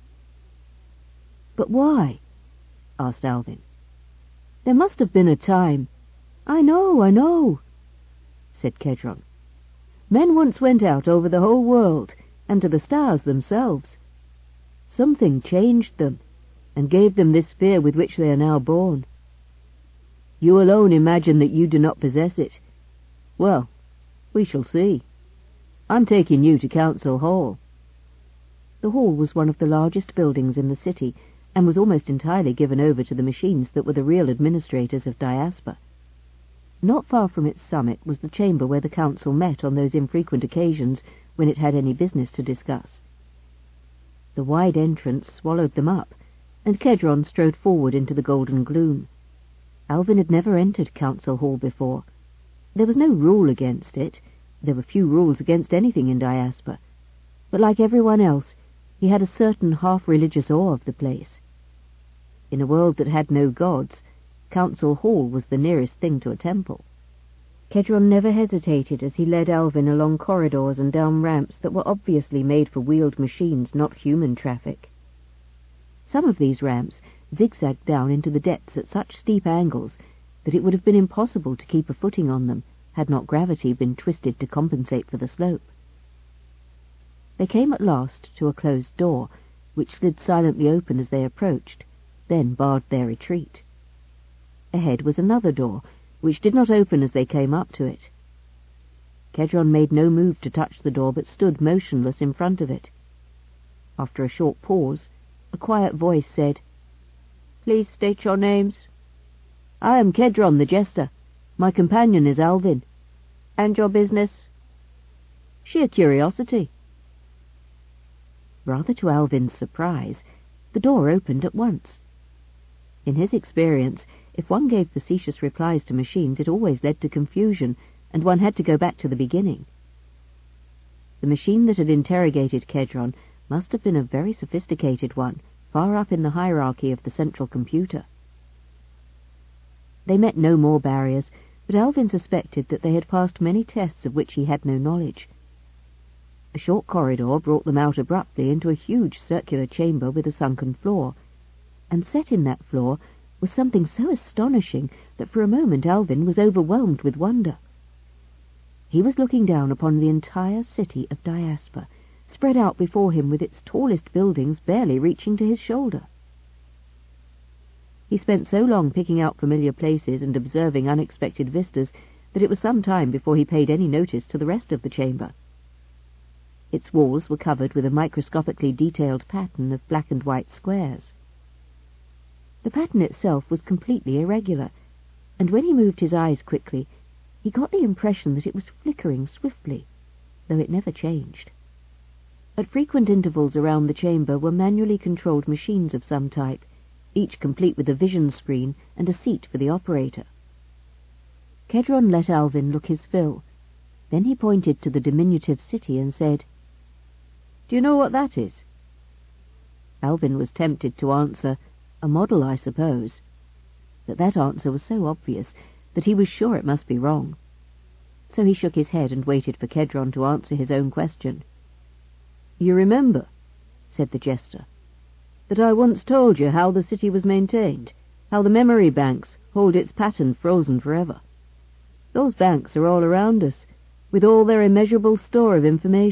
But why? Asked Alvin. There must have been a time. I know, said Kedron. Men once went out over the whole world, and to the stars themselves. Something changed them, and gave them this fear with which they are now born. You alone imagine that you do not possess it. Well, we shall see. I'm taking you to Council Hall. The hall was one of the largest buildings in the city, and was almost entirely given over to the machines that were the real administrators of Diaspora. Not far from its summit was the chamber where the council met on those infrequent occasions when it had any business to discuss. The wide entrance swallowed them up, and Kedron strode forward into the golden gloom. Alvin had never entered Council Hall before. There was no rule against it. There were few rules against anything in Diaspora. But like everyone else, he had a certain half-religious awe of the place. In a world that had no gods, Council Hall was the nearest thing to a temple. Kedron never hesitated as he led Alvin along corridors and down ramps that were obviously made for wheeled machines, not human traffic. Some of these ramps zigzagged down into the depths at such steep angles that it would have been impossible to keep a footing on them had not gravity been twisted to compensate for the slope. They came at last to a closed door, which slid silently open as they approached, then barred their retreat. Ahead was another door, which did not open as they came up to it. Kedron made no move to touch the door, but stood motionless in front of it. After a short pause, a quiet voice said, "Please state your names." "I am Kedron, the jester. My companion is Alvin." "And your business?" "Sheer curiosity." Rather to Alvin's surprise, the door opened at once. In his experience, if one gave facetious replies to machines, it always led to confusion, and one had to go back to the beginning. The machine that had interrogated Kedron must have been a very sophisticated one, far up in the hierarchy of the central computer. They met no more barriers, but Alvin suspected that they had passed many tests of which he had no knowledge. A short corridor brought them out abruptly into a huge circular chamber with a sunken floor, and set in that floor was something so astonishing that for a moment Alvin was overwhelmed with wonder. He was looking down upon the entire city of Diaspora, spread out before him with its tallest buildings barely reaching to his shoulder. He spent so long picking out familiar places and observing unexpected vistas that it was some time before he paid any notice to the rest of the chamber. Its walls were covered with a microscopically detailed pattern of black and white squares. The pattern itself was completely irregular, and when he moved his eyes quickly, he got the impression that it was flickering swiftly, though it never changed. At frequent intervals around the chamber were manually controlled machines of some type, each complete with a vision screen and a seat for the operator. Kedron let Alvin look his fill. Then he pointed to the diminutive city and said, "Do you know what that is?" Alvin was tempted to answer, "A model, I suppose." But that answer was so obvious that he was sure it must be wrong. So he shook his head and waited for Kedron to answer his own question. "You remember," said the jester, "that I once told you how the city was maintained, how the memory banks hold its pattern frozen forever. Those banks are all around us, with all their immeasurable store of information,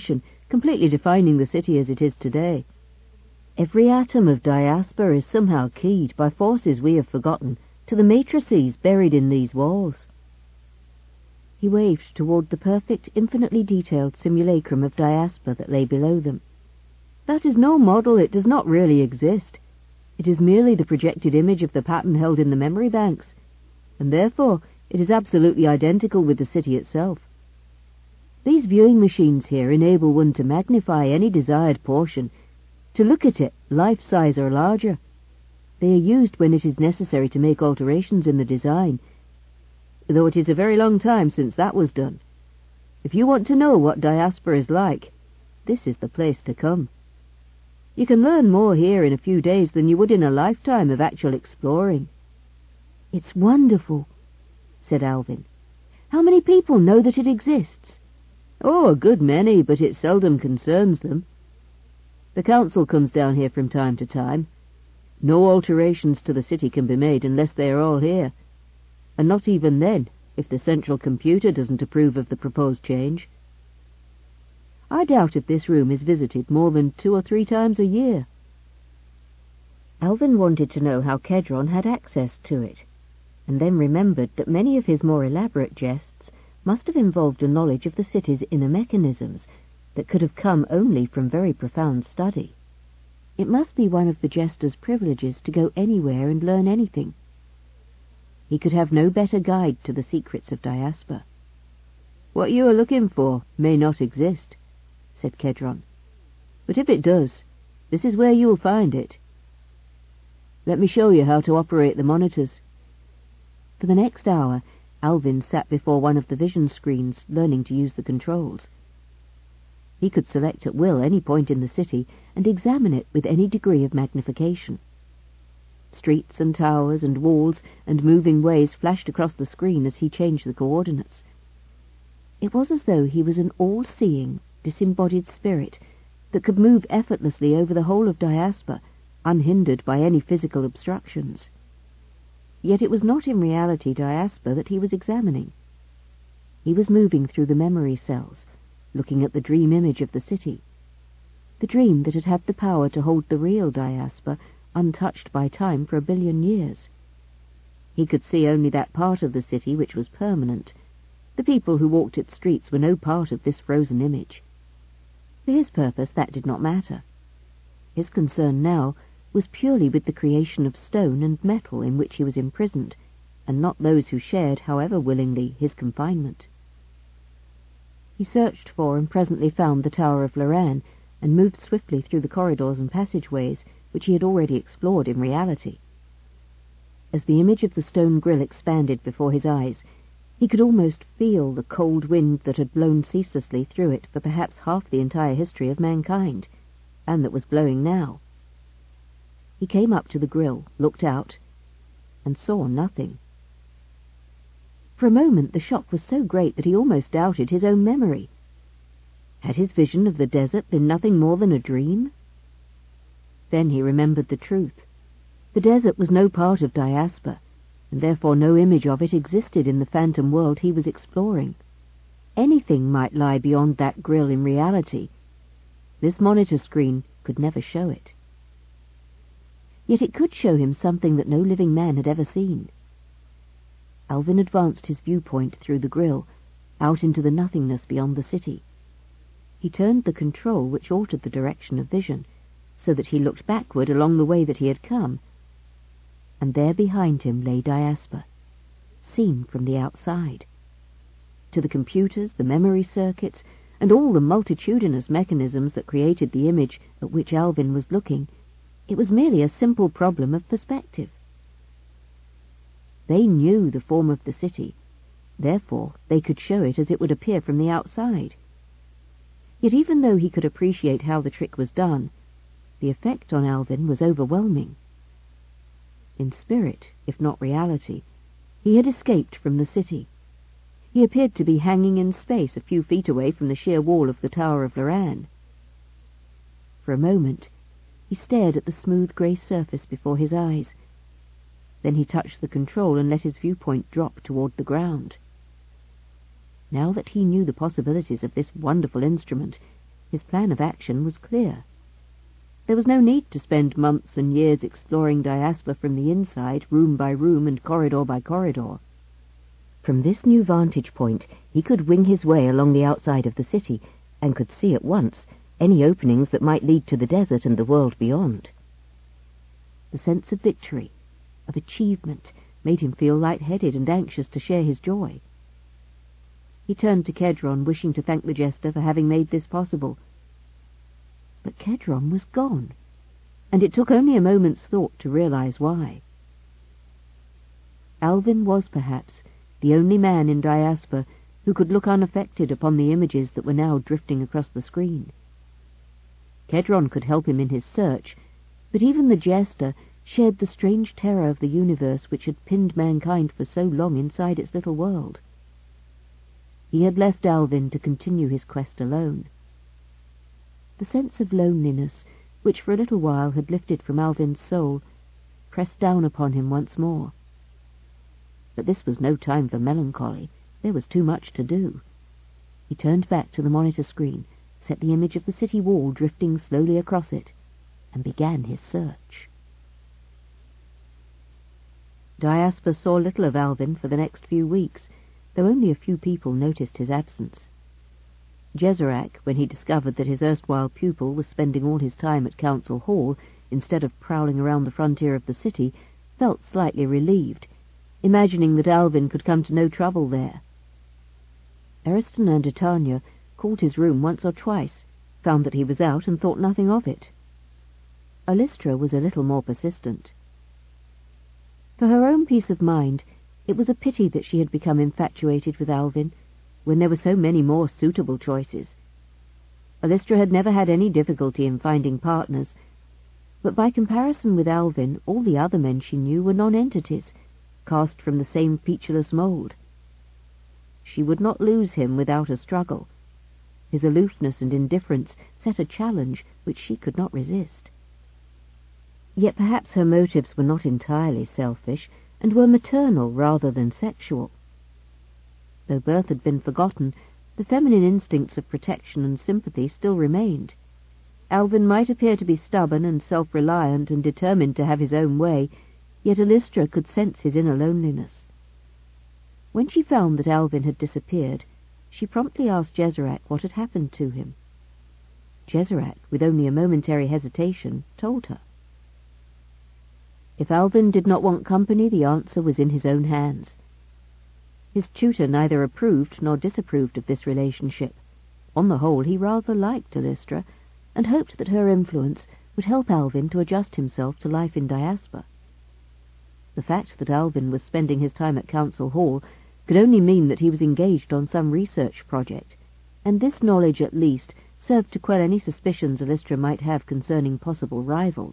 completely defining the city as it is today. Every atom of diaspora is somehow keyed, by forces we have forgotten, to the matrices buried in these walls. He waved toward the perfect, infinitely detailed simulacrum of diaspora that lay below them. That is no model, it does not really exist. It is merely the projected image of the pattern held in the memory banks, and therefore it is absolutely identical with the city itself. These viewing machines here enable one to magnify any desired portion, to look at it life-size or larger. They are used when it is necessary to make alterations in the design, though it is a very long time since that was done. If you want to know what diaspora is like, this is the place to come. You can learn more here in a few days than you would in a lifetime of actual exploring. It's wonderful, said Alvin. How many people know that it exists? Oh, a good many, but it seldom concerns them. The council comes down here from time to time. No alterations to the city can be made unless they are all here, and not even then if the central computer doesn't approve of the proposed change. I doubt if this room is visited more than 2 or 3 times a year. Alvin wanted to know how Kedron had access to it, and then remembered that many of his more elaborate jests must have involved a knowledge of the city's inner mechanisms that could have come only from very profound study. It must be one of the jester's privileges to go anywhere and learn anything. He could have no better guide to the secrets of diaspora. What you are looking for may not exist, said Kedron, but if it does, this is where you will find it. Let me show you how to operate the monitors. For the next hour, Alvin sat before one of the vision screens, learning to use the controls. He could select at will any point in the city and examine it with any degree of magnification. Streets and towers and walls and moving ways flashed across the screen as he changed the coordinates. It was as though he was an all-seeing, disembodied spirit that could move effortlessly over the whole of diaspora, unhindered by any physical obstructions. Yet it was not in reality diaspora that he was examining. He was moving through the memory cells, looking at the dream image of the city, the dream that had had the power to hold the real diaspora untouched by time for 1 billion years. He could see only that part of the city which was permanent. The people who walked its streets were no part of this frozen image. For his purpose that did not matter. His concern now was purely with the creation of stone and metal in which he was imprisoned, and not those who shared, however willingly, his confinement. He searched for and presently found the Tower of Loran, and moved swiftly through the corridors and passageways which he had already explored in reality. As the image of the stone grill expanded before his eyes, he could almost feel the cold wind that had blown ceaselessly through it for perhaps half the entire history of mankind, and that was blowing now. He came up to the grill, looked out, and saw nothing. For a moment the shock was so great that he almost doubted his own memory. Had his vision of the desert been nothing more than a dream? Then he remembered the truth. The desert was no part of diaspora, and therefore no image of it existed in the phantom world he was exploring. Anything might lie beyond that grill in reality. This monitor screen could never show it. Yet it could show him something that no living man had ever seen. Alvin advanced his viewpoint through the grill, out into the nothingness beyond the city. He turned the control which altered the direction of vision, so that he looked backward along the way that he had come, and there behind him lay diaspora, seen from the outside. To the computers, the memory circuits, and all the multitudinous mechanisms that created the image at which Alvin was looking, it was merely a simple problem of perspective. They knew the form of the city, therefore they could show it as it would appear from the outside. Yet even though he could appreciate how the trick was done, the effect on Alvin was overwhelming. In spirit, if not reality, he had escaped from the city. He appeared to be hanging in space a few feet away from the sheer wall of the Tower of Loran. For a moment, he stared at the smooth grey surface before his eyes. Then he touched the control and let his viewpoint drop toward the ground. Now that he knew the possibilities of this wonderful instrument, his plan of action was clear. There was no need to spend months and years exploring Diaspar from the inside, room by room and corridor by corridor. From this new vantage point, he could wing his way along the outside of the city, and could see at once any openings that might lead to the desert and the world beyond. The sense of victory, of achievement, made him feel light-headed and anxious to share his joy. He turned to Kedron, wishing to thank the jester for having made this possible. But Kedron was gone, and it took only a moment's thought to realize why. Alvin was, perhaps, the only man in Diaspar who could look unaffected upon the images that were now drifting across the screen. Kedron could help him in his search, but even the jester shared the strange terror of the universe which had pinned mankind for so long inside its little world. He had left Alvin to continue his quest alone. The sense of loneliness, which for a little while had lifted from Alvin's soul, pressed down upon him once more. But this was no time for melancholy. There was too much to do. He turned back to the monitor screen, set the image of the city wall drifting slowly across it, and began his search. Diaspar saw little of Alvin for the next few weeks, though only a few people noticed his absence. Jezerac, when he discovered that his erstwhile pupil was spending all his time at Council Hall instead of prowling around the frontier of the city, felt slightly relieved, imagining that Alvin could come to no trouble there. Ariston and Titania called his room once or twice, found that he was out, and thought nothing of it. Alystra was a little more persistent. For her own peace of mind, it was a pity that she had become infatuated with Alvin, when there were so many more suitable choices. Alystra had never had any difficulty in finding partners, but by comparison with Alvin, all the other men she knew were non-entities, cast from the same featureless mould. She would not lose him without a struggle. His aloofness and indifference set a challenge which she could not resist. Yet perhaps her motives were not entirely selfish, and were maternal rather than sexual. Though birth had been forgotten, the feminine instincts of protection and sympathy still remained. Alvin might appear to be stubborn and self-reliant and determined to have his own way, yet Alystra could sense his inner loneliness. When she found that Alvin had disappeared, she promptly asked Jezerac what had happened to him. Jezerac, with only a momentary hesitation, told her. If Alvin did not want company, the answer was in his own hands. His tutor neither approved nor disapproved of this relationship. On the whole, he rather liked Alystra, and hoped that her influence would help Alvin to adjust himself to life in Diaspar. The fact that Alvin was spending his time at Council Hall could only mean that he was engaged on some research project, and this knowledge at least served to quell any suspicions Alystra might have concerning possible rivals.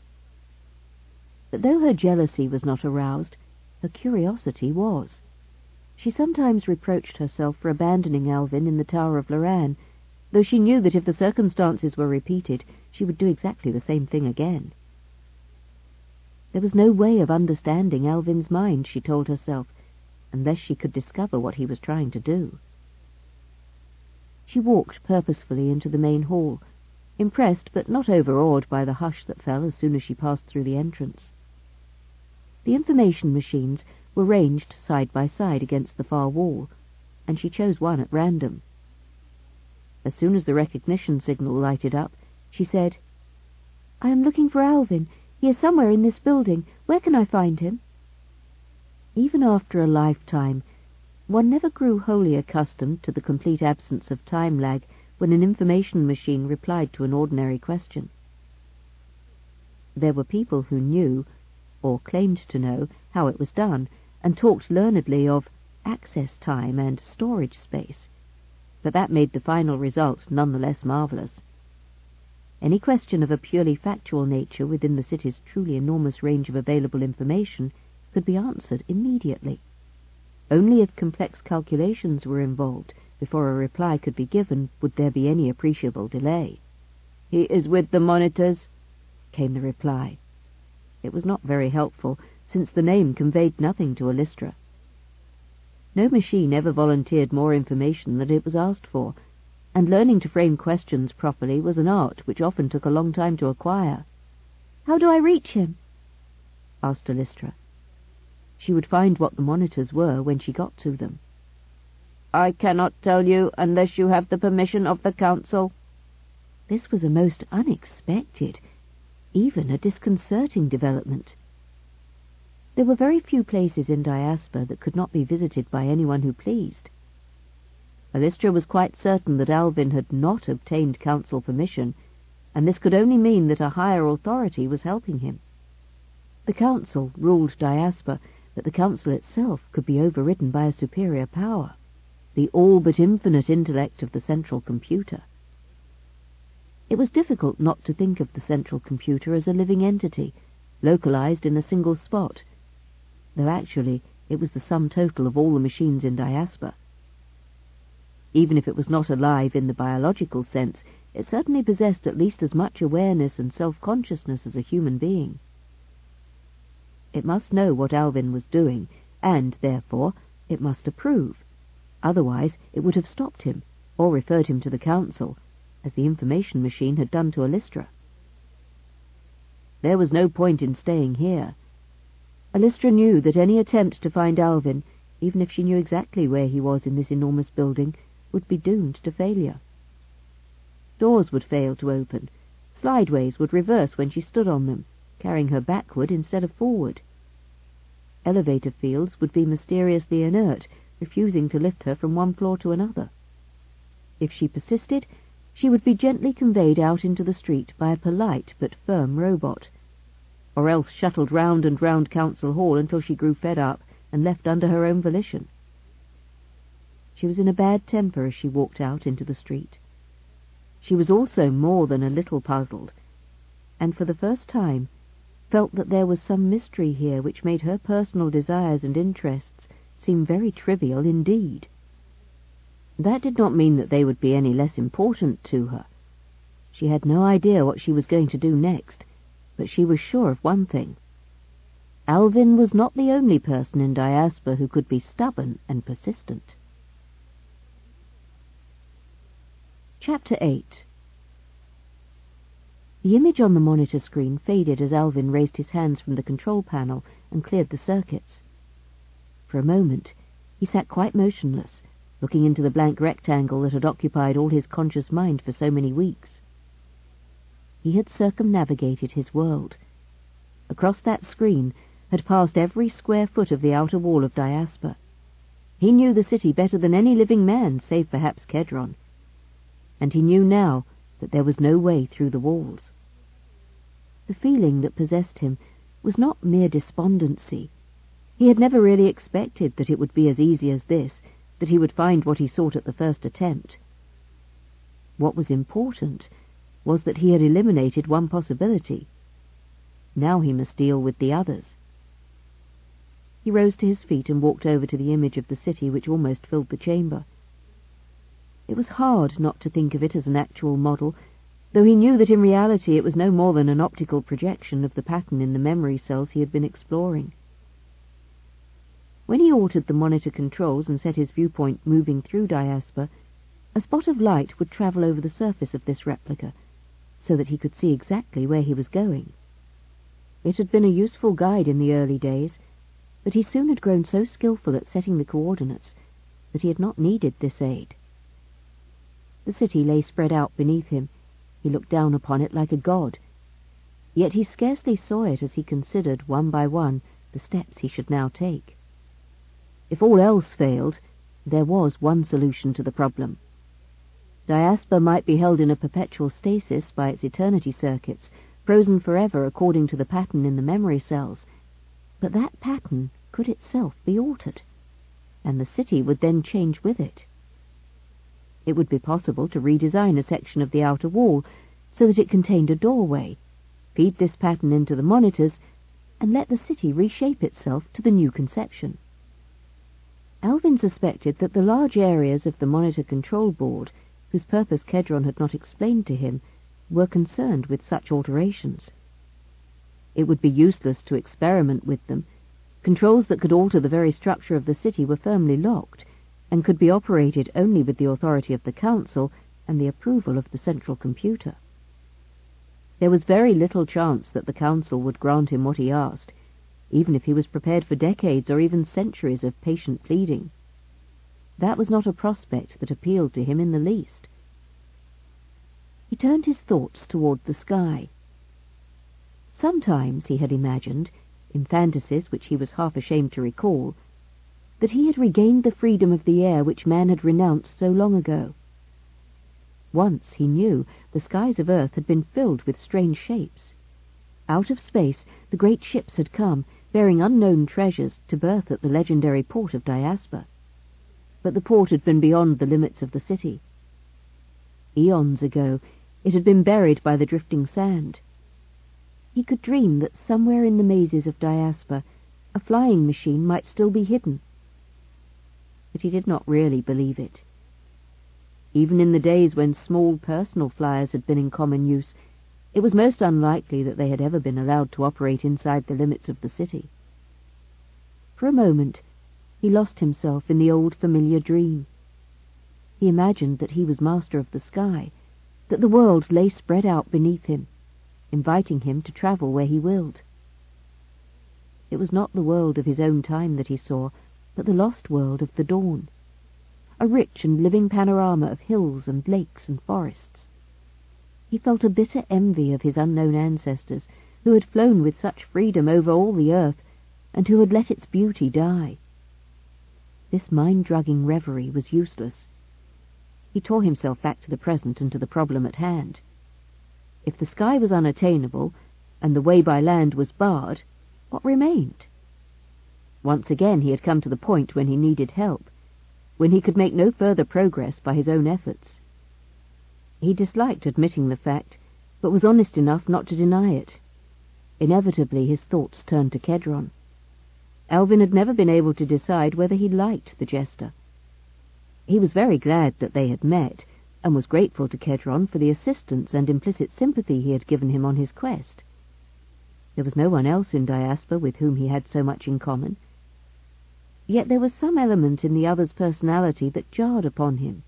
But though her jealousy was not aroused, her curiosity was. She sometimes reproached herself for abandoning Alvin in the Tower of Loran, though she knew that if the circumstances were repeated, she would do exactly the same thing again. There was no way of understanding Alvin's mind, she told herself, unless she could discover what he was trying to do. She walked purposefully into the main hall, impressed but not overawed by the hush that fell as soon as she passed through the entrance. The information machines were ranged side by side against the far wall, and she chose one at random. As soon as the recognition signal lighted up, she said, "I am looking for Alvin. He is somewhere in this building. Where can I find him?" Even after a lifetime, one never grew wholly accustomed to the complete absence of time lag when an information machine replied to an ordinary question. There were people who knew, or claimed to know, how it was done, and talked learnedly of access time and storage space, but that made the final result none the less marvelous. Any question of a purely factual nature within the city's truly enormous range of available information could be answered immediately. Only if complex calculations were involved before a reply could be given would there be any appreciable delay. "He is with the monitors," came the reply. It was not very helpful, since the name conveyed nothing to Alystra. No machine ever volunteered more information than it was asked for, and learning to frame questions properly was an art which often took a long time to acquire. "How do I reach him?" asked Alystra. She would find what the monitors were when she got to them. "I cannot tell you unless you have the permission of the Council." This was a most unexpected, even a disconcerting development. There were very few places in Diasper that could not be visited by anyone who pleased. Alystra was quite certain that Alvin had not obtained Council permission, and this could only mean that a higher authority was helping him. The Council ruled Diasper, but the Council itself could be overridden by a superior power, the all but infinite intellect of the central computer. It was difficult not to think of the central computer as a living entity, localized in a single spot, though actually it was the sum total of all the machines in Diasper. Even if it was not alive in the biological sense, it certainly possessed at least as much awareness and self-consciousness as a human being. It must know what Alvin was doing, and, therefore, it must approve. Otherwise it would have stopped him, or referred him to the Council, as the information machine had done to Alystra. There was no point in staying here. Alystra knew that any attempt to find Alvin, even if she knew exactly where he was in this enormous building, would be doomed to failure. Doors would fail to open, slideways would reverse when she stood on them, carrying her backward instead of forward. Elevator fields would be mysteriously inert, refusing to lift her from one floor to another. If she persisted, she would be gently conveyed out into the street by a polite but firm robot, or else shuttled round and round Council Hall until she grew fed up and left under her own volition. She was in a bad temper as she walked out into the street. She was also more than a little puzzled, and for the first time felt that there was some mystery here which made her personal desires and interests seem very trivial indeed. That did not mean that they would be any less important to her. She had no idea what she was going to do next, but she was sure of one thing. Alvin was not the only person in Diasper who could be stubborn and persistent. Chapter 8. The image on the monitor screen faded as Alvin raised his hands from the control panel and cleared the circuits. For a moment he sat quite motionless, looking into the blank rectangle that had occupied all his conscious mind for so many weeks. He had circumnavigated his world. Across that screen had passed every square foot of the outer wall of Diasper. He knew the city better than any living man, save perhaps Kedron, and he knew now that there was no way through the walls. The feeling that possessed him was not mere despondency. He had never really expected that it would be as easy as this, that he would find what he sought at the first attempt. What was important was that he had eliminated one possibility. Now he must deal with the others. He rose to his feet and walked over to the image of the city which almost filled the chamber. It was hard not to think of it as an actual model, though he knew that in reality it was no more than an optical projection of the pattern in the memory cells he had been exploring. When he altered the monitor controls and set his viewpoint moving through Diasper, a spot of light would travel over the surface of this replica, so that he could see exactly where he was going. It had been a useful guide in the early days, but he soon had grown so skillful at setting the coordinates that he had not needed this aid. The city lay spread out beneath him. He looked down upon it like a god. Yet he scarcely saw it as he considered, one by one, the steps he should now take. If all else failed, there was one solution to the problem. Diasper might be held in a perpetual stasis by its eternity circuits, frozen forever according to the pattern in the memory cells, but that pattern could itself be altered, and the city would then change with it. It would be possible to redesign a section of the outer wall so that it contained a doorway, feed this pattern into the monitors, and let the city reshape itself to the new conception. Alvin suspected that the large areas of the monitor control board, whose purpose Kedron had not explained to him, were concerned with such alterations. It would be useless to experiment with them. Controls that could alter the very structure of the city were firmly locked, and could be operated only with the authority of the Council and the approval of the central computer. There was very little chance that the council would grant him what he asked, even if he was prepared for decades or even centuries of patient pleading. That was not a prospect that appealed to him in the least. He turned his thoughts toward the sky. Sometimes he had imagined, in fantasies which he was half ashamed to recall, that he had regained the freedom of the air which man had renounced so long ago. Once, he knew, the skies of Earth had been filled with strange shapes. Out of space, the great ships had come, bearing unknown treasures, to berth at the legendary port of Diaspar. But the port had been beyond the limits of the city. Eons ago, it had been buried by the drifting sand. He could dream that somewhere in the mazes of Diaspar, a flying machine might still be hidden. But he did not really believe it. Even in the days when small personal flyers had been in common use, it was most unlikely that they had ever been allowed to operate inside the limits of the city. For a moment, he lost himself in the old familiar dream. He imagined that he was master of the sky, that the world lay spread out beneath him, inviting him to travel where he willed. It was not the world of his own time that he saw, but the lost world of the dawn, a rich and living panorama of hills and lakes and forests. He felt a bitter envy of his unknown ancestors, who had flown with such freedom over all the earth, and who had let its beauty die. This mind-drugging reverie was useless. He tore himself back to the present and to the problem at hand. If the sky was unattainable, and the way by land was barred, what remained? Once again he had come to the point when he needed help, when he could make no further progress by his own efforts. He disliked admitting the fact, but was honest enough not to deny it. Inevitably his thoughts turned to Kedron. Alvin had never been able to decide whether he liked the jester. He was very glad that they had met, and was grateful to Kedron for the assistance and implicit sympathy he had given him on his quest. There was no one else in Diaspar with whom he had so much in common. Yet there was some element in the other's personality that jarred upon him.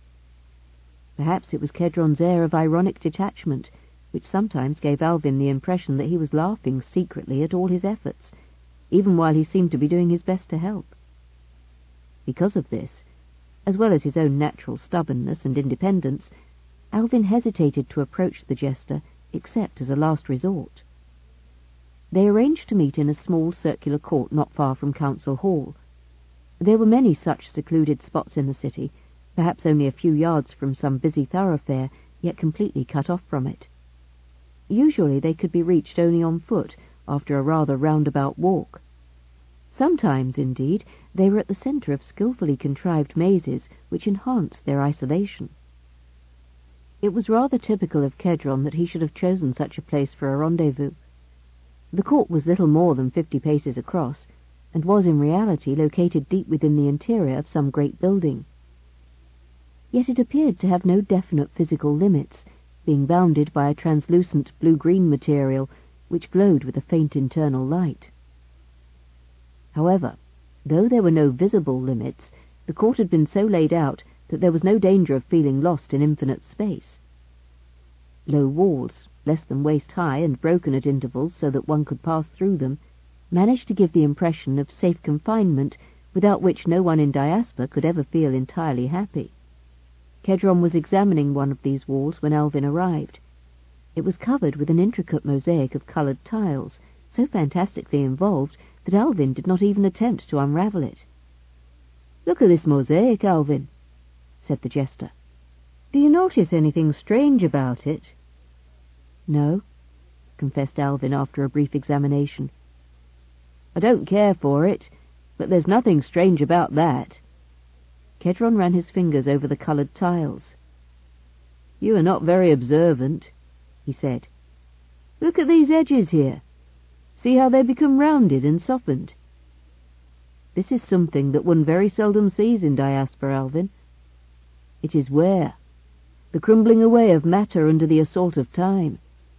Perhaps it was Kedron's air of ironic detachment, which sometimes gave Alvin the impression that he was laughing secretly at all his efforts, even while he seemed to be doing his best to help. Because of this, as well as his own natural stubbornness and independence, Alvin hesitated to approach the jester except as a last resort. They arranged to meet in a small circular court not far from Council Hall. There were many such secluded spots in the city, perhaps only a few yards from some busy thoroughfare, yet completely cut off from it. Usually they could be reached only on foot, after a rather roundabout walk. Sometimes, indeed, they were at the centre of skillfully contrived mazes which enhanced their isolation. It was rather typical of Kedron that he should have chosen such a place for a rendezvous. The court was little more than 50 paces across, and was in reality located deep within the interior of some great building. Yet it appeared to have no definite physical limits, being bounded by a translucent blue-green material which glowed with a faint internal light. However, though there were no visible limits, the court had been so laid out that there was no danger of feeling lost in infinite space. Low walls, less than waist-high and broken at intervals so that one could pass through them, managed to give the impression of safe confinement without which no one in Diaspar could ever feel entirely happy. Kedron was examining one of these walls when Alvin arrived. It was covered with an intricate mosaic of coloured tiles, so fantastically involved that Alvin did not even attempt to unravel it. "Look at this mosaic, Alvin," said the jester. "Do you notice anything strange about it?" "No," confessed Alvin after a brief examination. "I don't care for it, but there's nothing strange about that." Kedron ran his fingers over the coloured tiles. "You are not very observant," he said. "Look at these edges here. See how they become rounded and softened. This is something that one very seldom sees in Diaspar, Alvin. It is wear, the crumbling away of matter under the assault of time.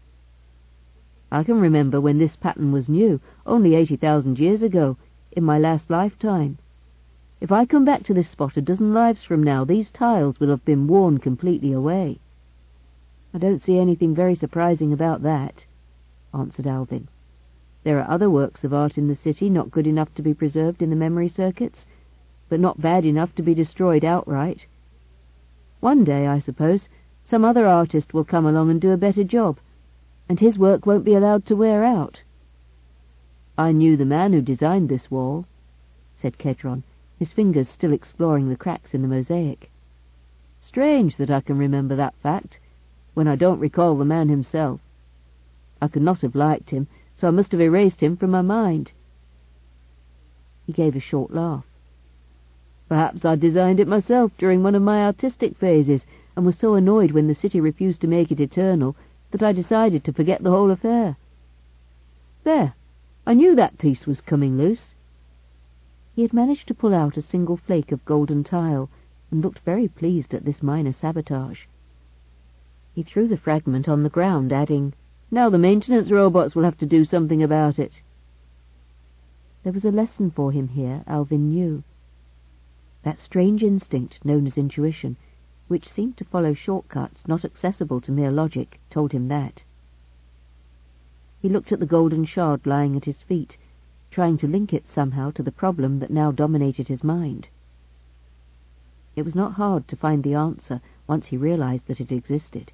I can remember when this pattern was new, only 80,000 years ago, in my last lifetime. If I come back to this spot a dozen lives from now, these tiles will have been worn completely away." "I don't see anything very surprising about that," answered Alvin. "There are other works of art in the city not good enough to be preserved in the memory circuits, but not bad enough to be destroyed outright. One day, I suppose, some other artist will come along and do a better job, and his work won't be allowed to wear out." "I knew the man who designed this wall," said Kedron, his fingers still exploring the cracks in the mosaic. "Strange that I can remember that fact, when I don't recall the man himself. I could not have liked him, so I must have erased him from my mind." He gave a short laugh. "Perhaps I designed it myself during one of my artistic phases, and was so annoyed when the city refused to make it eternal that I decided to forget the whole affair. There, I knew that piece was coming loose." He had managed to pull out a single flake of golden tile, and looked very pleased at this minor sabotage. He threw the fragment on the ground, adding, "Now the maintenance robots will have to do something about it." There was a lesson for him here, Alvin knew. That strange instinct known as intuition, which seemed to follow shortcuts not accessible to mere logic, told him that. He looked at the golden shard lying at his feet, trying to link it somehow to the problem that now dominated his mind. It was not hard to find the answer once he realized that it existed.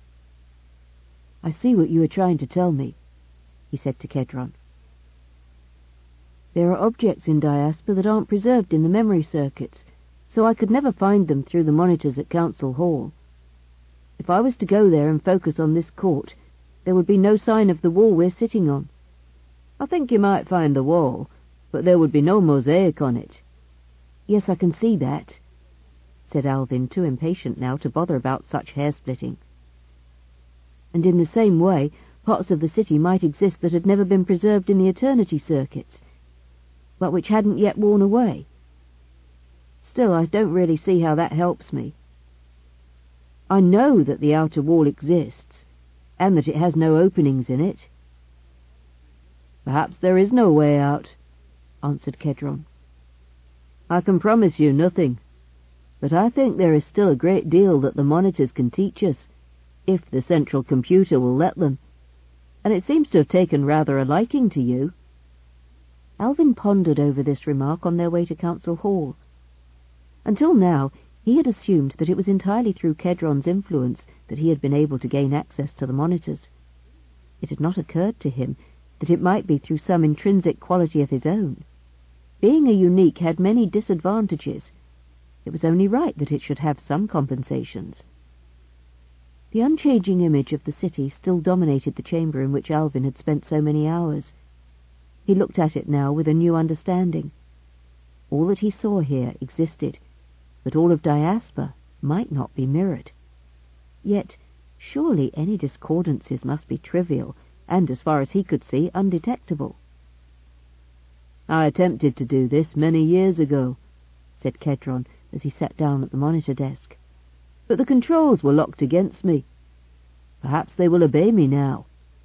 "I see what you are trying to tell me," he said to Kedron. "There are objects in Diasper that aren't preserved in the memory circuits, so I could never find them through the monitors at Council Hall. If I was to go there and focus on this court, there would be no sign of the wall we're sitting on." "I think you might find the wall, but there would be no mosaic on it." "Yes, I can see that," said Alvin, too impatient now to bother about such hair-splitting. "And in the same way, parts of the city might exist that had never been preserved in the eternity circuits, but which hadn't yet worn away. Still, I don't really see how that helps me. I know that the outer wall exists, and that it has no openings in it." "Perhaps there is no way out," answered Kedron. "I can promise you nothing, but I think there is still a great deal that the monitors can teach us, if the central computer will let them, and it seems to have taken rather a liking to you." Alvin pondered over this remark on their way to Council Hall. Until now, he had assumed that it was entirely through Kedron's influence that he had been able to gain access to the monitors. It had not occurred to him that it might be through some intrinsic quality of his own. Being a unique had many disadvantages. It was only right that it should have some compensations. The unchanging image of the city still dominated the chamber in which Alvin had spent so many hours. He looked at it now with a new understanding. All that he saw here existed, but all of Diasper might not be mirrored. Yet, surely any discordances must be trivial, and, as far as he could see, undetectable. "I attempted to do this many years ago," said Kedron as he sat down at the monitor desk. "But the controls were locked against me. Perhaps they will obey me now."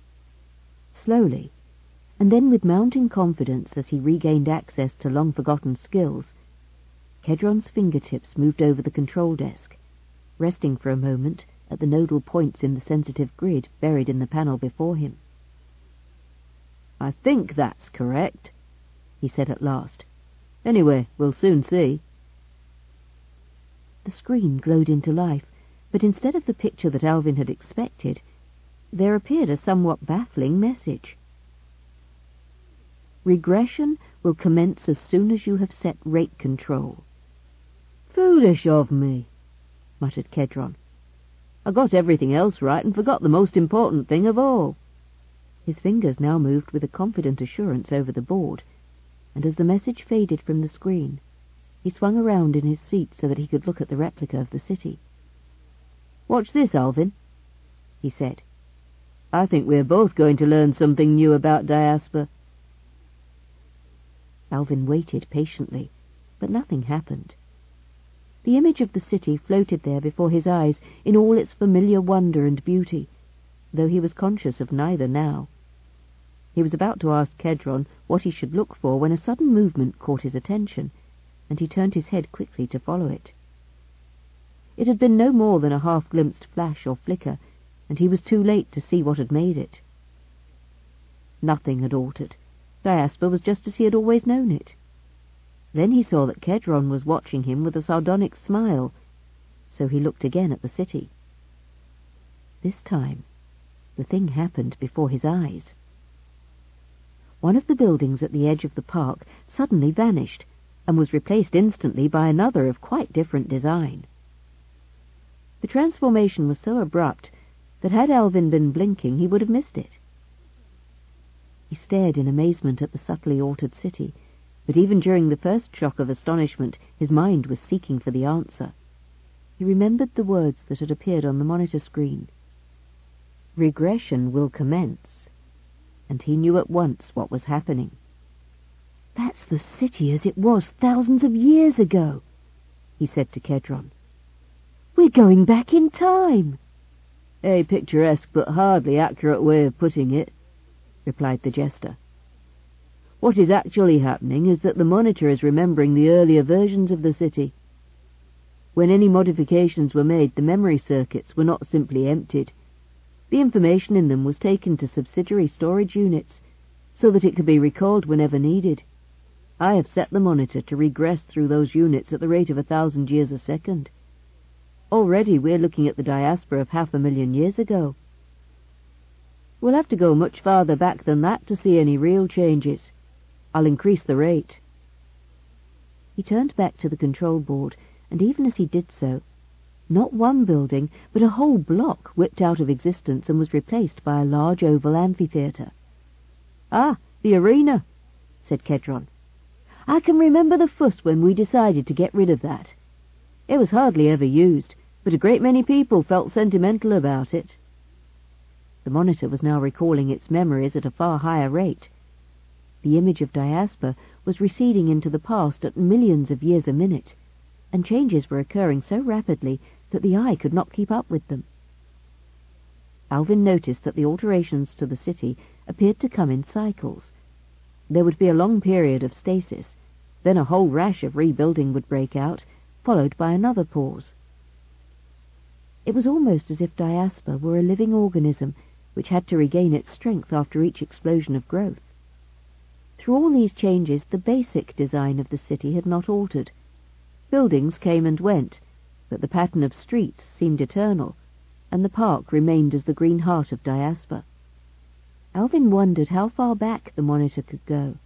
Slowly, and then with mounting confidence as he regained access to long-forgotten skills, Kedron's fingertips moved over the control desk, resting for a moment at the nodal points in the sensitive grid buried in the panel before him. "I think that's correct," he said at last. "Anyway, we'll soon see." The screen glowed into life, but instead of the picture that Alvin had expected, there appeared a somewhat baffling message. "Regression will commence as soon as you have set rate control." "Foolish of me," muttered Kedron. "I got everything else right and forgot the most important thing of all." His fingers now moved with a confident assurance over the board, and as the message faded from the screen, he swung around in his seat so that he could look at the replica of the city. "Watch this, Alvin," he said. "I think we're both going to learn something new about Diasper." Alvin waited patiently, but nothing happened. The image of the city floated there before his eyes in all its familiar wonder and beauty, though he was conscious of neither now. He was about to ask Kedron what he should look for when a sudden movement caught his attention, and he turned his head quickly to follow it. It had been no more than a half-glimpsed flash or flicker, and he was too late to see what had made it. Nothing had altered. Diaspar was just as he had always known it. Then he saw that Kedron was watching him with a sardonic smile, so he looked again at the city. This time, the thing happened before his eyes. One of the buildings at the edge of the park suddenly vanished, and was replaced instantly by another of quite different design. The transformation was so abrupt that had Alvin been blinking he would have missed it. He stared in amazement at the subtly altered city, but even during the first shock of astonishment his mind was seeking for the answer. He remembered the words that had appeared on the monitor screen. "Regression will commence," and he knew at once what was happening. "That's the city as it was thousands of years ago," he said to Kedron. "We're going back in time." "A picturesque but hardly accurate way of putting it," replied the jester. "What is actually happening is that the monitor is remembering the earlier versions of the city. When any modifications were made, the memory circuits were not simply emptied. The information in them was taken to subsidiary storage units, so that it could be recalled whenever needed. I have set the monitor to regress through those units at the rate of 1,000 years a second. Already we're looking at the Diaspar of 500,000 years ago. We'll have to go much farther back than that to see any real changes. I'll increase the rate." He turned back to the control board, and even as he did so, not one building, but a whole block whipped out of existence and was replaced by a large oval amphitheatre. "Ah, the arena," said Kedron. "I can remember the fuss when we decided to get rid of that. It was hardly ever used, but a great many people felt sentimental about it." The monitor was now recalling its memories at a far higher rate. The image of Diaspar was receding into the past at millions of years a minute, and changes were occurring so rapidly that the eye could not keep up with them. Alvin noticed that the alterations to the city appeared to come in cycles. There would be a long period of stasis, then a whole rash of rebuilding would break out, followed by another pause. It was almost as if Diaspar were a living organism which had to regain its strength after each explosion of growth. Through all these changes, the basic design of the city had not altered. Buildings came and went, but the pattern of streets seemed eternal, and the park remained as the green heart of Diaspar. Alvin wondered how far back the monitor could go.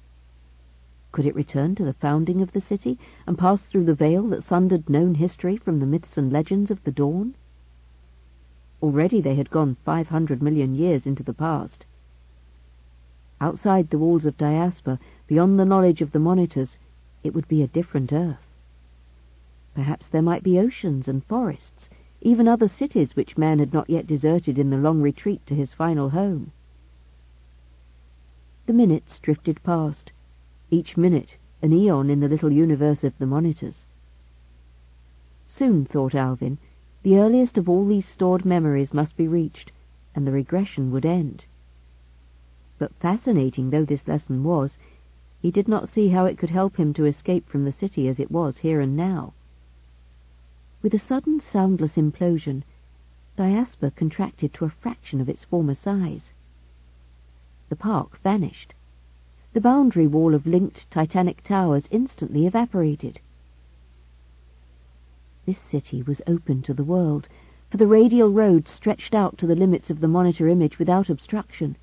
Could it return to the founding of the city and pass through the veil that sundered known history from the myths and legends of the dawn? Already they had gone 500 million years into the past. Outside the walls of Diaspar, beyond the knowledge of the monitors, it would be a different Earth. Perhaps there might be oceans and forests, even other cities which man had not yet deserted in the long retreat to his final home. The minutes drifted past, each minute an eon in the little universe of the monitors. Soon, thought Alvin, the earliest of all these stored memories must be reached, and the regression would end. But fascinating though this lesson was, he did not see how it could help him to escape from the city as it was here and now. With a sudden soundless implosion, Diaspar contracted to a fraction of its former size. The park vanished. The boundary wall of linked titanic towers instantly evaporated. This city was open to the world, for the radial road stretched out to the limits of the monitor image without obstruction.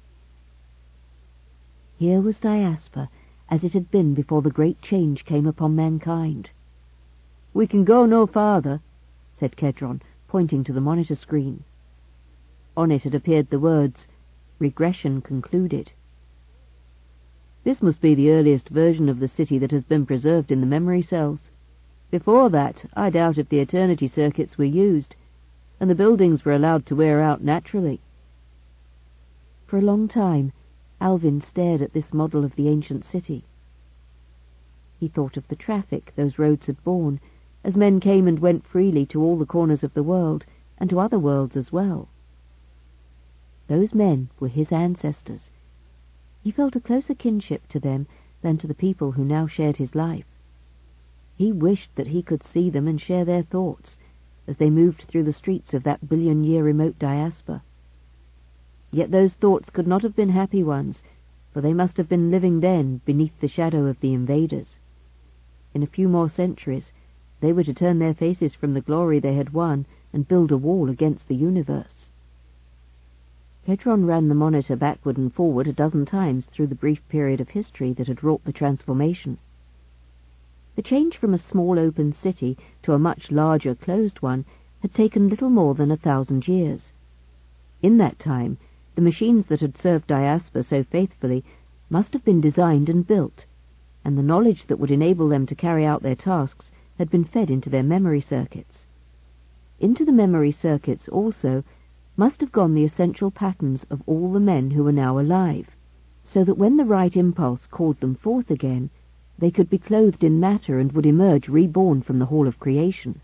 Here was Diaspar as it had been before the great change came upon mankind. "We can go no farther," said Kedron, pointing to the monitor screen. On it had appeared the words, "Regression concluded." "This must be the earliest version of the city that has been preserved in the memory cells. Before that, I doubt if the eternity circuits were used, and the buildings were allowed to wear out naturally." For a long time, Alvin stared at this model of the ancient city. He thought of the traffic those roads had borne, as men came and went freely to all the corners of the world, and to other worlds as well. Those men were his ancestors. He felt a closer kinship to them than to the people who now shared his life. He wished that he could see them and share their thoughts as they moved through the streets of that billion-year remote Diaspora. Yet those thoughts could not have been happy ones, for they must have been living then beneath the shadow of the invaders. In a few more centuries, they were to turn their faces from the glory they had won and build a wall against the universe. Kedron ran the monitor backward and forward a dozen times through the brief period of history that had wrought the transformation. The change from a small open city to a much larger closed one had taken little more than 1,000 years. In that time, the machines that had served Diaspora so faithfully must have been designed and built, and the knowledge that would enable them to carry out their tasks had been fed into their memory circuits. Into the memory circuits also must have gone the essential patterns of all the men who were now alive, so that when the right impulse called them forth again, they could be clothed in matter and would emerge reborn from the hall of creation.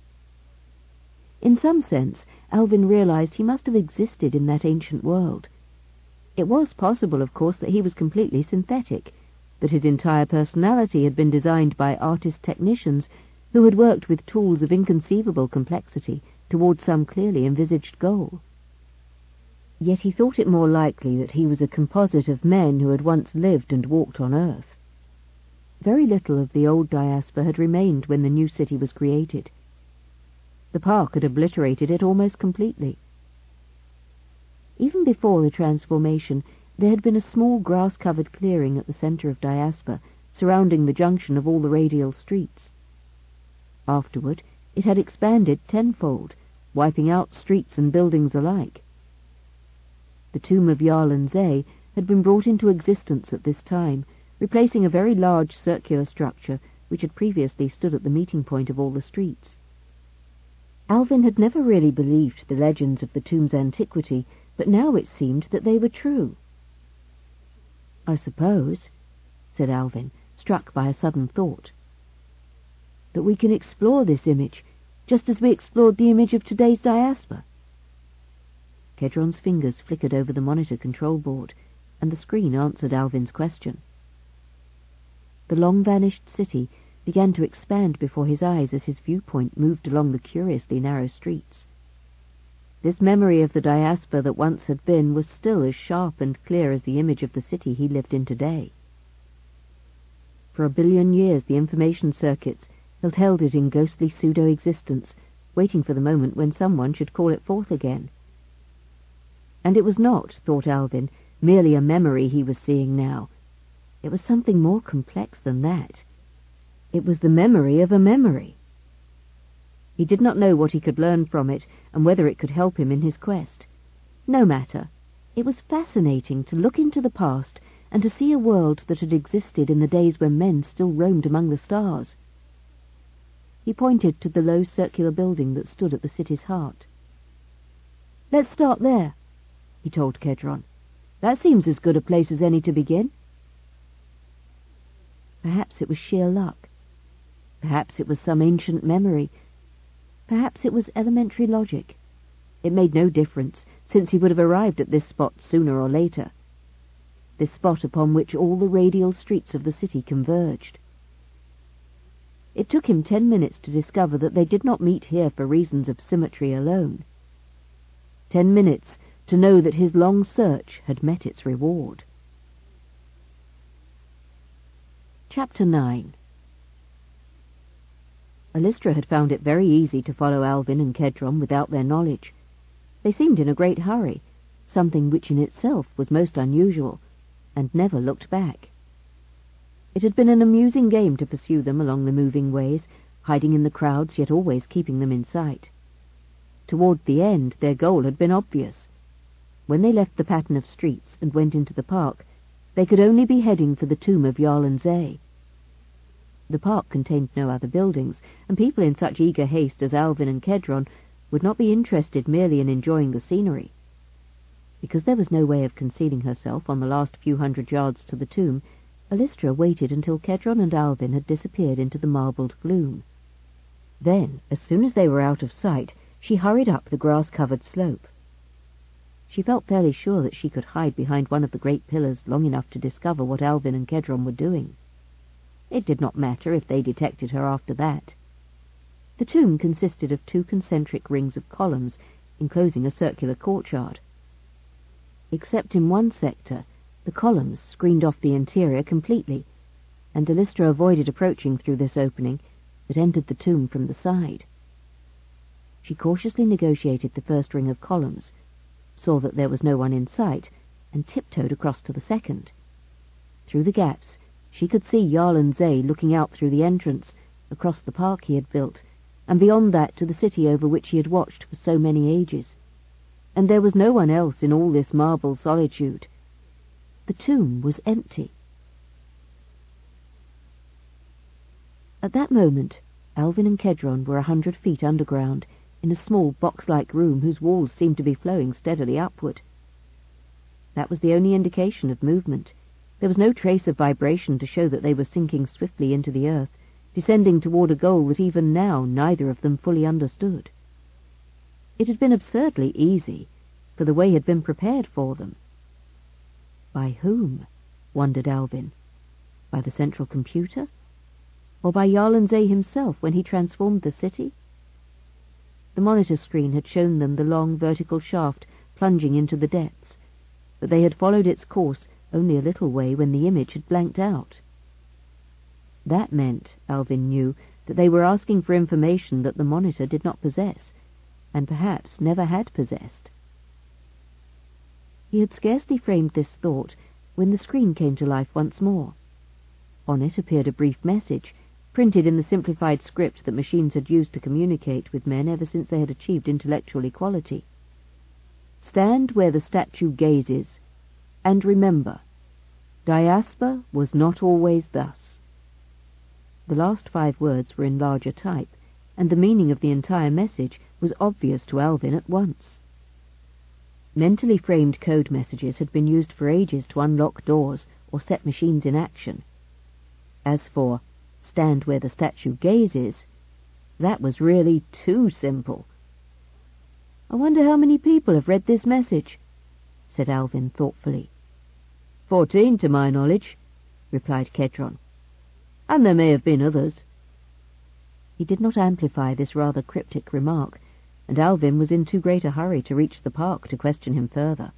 In some sense, Alvin realized he must have existed in that ancient world. It was possible, of course, that he was completely synthetic, that his entire personality had been designed by artist-technicians who had worked with tools of inconceivable complexity towards some clearly envisaged goal. Yet he thought it more likely that he was a composite of men who had once lived and walked on Earth. Very little of the old Diaspora had remained when the new city was created. The park had obliterated it almost completely. Even before the transformation, there had been a small grass-covered clearing at the center of Diaspora, surrounding the junction of all the radial streets. Afterward, it had expanded tenfold, wiping out streets and buildings alike. The tomb of Yarlan Zay had been brought into existence at this time, replacing a very large circular structure which had previously stood at the meeting point of all the streets. Alvin had never really believed the legends of the tomb's antiquity, but now it seemed that they were true. "I suppose," said Alvin, struck by a sudden thought, "that we can explore this image, just as we explored the image of today's Diaspora." Kedron's fingers flickered over the monitor control board, and the screen answered Alvin's question. The long-vanished city began to expand before his eyes as his viewpoint moved along the curiously narrow streets. This memory of the Diaspora that once had been was still as sharp and clear as the image of the city he lived in today. For 1 billion years the information circuits had held it in ghostly pseudo-existence, waiting for the moment when someone should call it forth again. And it was not, thought Alvin, merely a memory he was seeing now. It was something more complex than that. It was the memory of a memory. He did not know what he could learn from it, and whether it could help him in his quest. No matter. It was fascinating to look into the past and to see a world that had existed in the days when men still roamed among the stars. He pointed to the low circular building that stood at the city's heart. "Let's start there," he told Kedron. "That seems as good a place as any to begin." Perhaps it was sheer luck. Perhaps it was some ancient memory. Perhaps it was elementary logic. It made no difference, since he would have arrived at this spot sooner or later. This spot upon which all the radial streets of the city converged. It took him 10 minutes to discover that they did not meet here for reasons of symmetry alone. 10 minutes to know that his long search had met its reward. Chapter 9. Alystra had found it very easy to follow Alvin and Kedron without their knowledge. They seemed in a great hurry, something which in itself was most unusual, and never looked back. It had been an amusing game to pursue them along the moving ways, hiding in the crowds yet always keeping them in sight. Toward the end their goal had been obvious. When they left the pattern of streets and went into the park, they could only be heading for the tomb of Yarlan Zay. The park contained no other buildings, and people in such eager haste as Alvin and Kedron would not be interested merely in enjoying the scenery. Because there was no way of concealing herself on the last few 100 yards to the tomb, Alystra waited until Kedron and Alvin had disappeared into the marbled gloom. Then, as soon as they were out of sight, she hurried up the grass-covered slope. She felt fairly sure that she could hide behind one of the great pillars long enough to discover what Alvin and Kedron were doing. It did not matter if they detected her after that. The tomb consisted of 2 concentric rings of columns enclosing a circular courtyard. Except in one sector, the columns screened off the interior completely, and Dall'Istra avoided approaching through this opening, but entered the tomb from the side. She cautiously negotiated the first ring of columns, saw that there was no one in sight, and tiptoed across to the second. Through the gaps, she could see Jarl and Zay looking out through the entrance, across the park he had built, and beyond that to the city over which he had watched for so many ages. And there was no one else in all this marble solitude. The tomb was empty. At that moment, Alvin and Kedron were 100 feet underground, in a small box-like room whose walls seemed to be flowing steadily upward. That was the only indication of movement. There was no trace of vibration to show that they were sinking swiftly into the earth, descending toward a goal that even now neither of them fully understood. It had been absurdly easy, for the way had been prepared for them. By whom? Wondered Alvin. By the central computer? Or by Jarl and Zay himself when he transformed the city? The monitor screen had shown them the long vertical shaft plunging into the depths, but they had followed its course only a little way when the image had blanked out. That meant, Alvin knew, that they were asking for information that the monitor did not possess, and perhaps never had possessed. He had scarcely framed this thought when the screen came to life once more. On it appeared a brief message, printed in the simplified script that machines had used to communicate with men ever since they had achieved intellectual equality. Stand where the statue gazes, and remember, Diasper was not always thus. The last 5 words were in larger type, and the meaning of the entire message was obvious to Alvin at once. Mentally framed code messages had been used for ages to unlock doors or set machines in action. As for stand where the statue gazes, that was really too simple. "I wonder how many people have read this message," said Alvin thoughtfully. 14 to my knowledge, replied Kedron. And there may have been others. He did not amplify this rather cryptic remark, and Alvin was in too great a hurry to reach the park to question him further.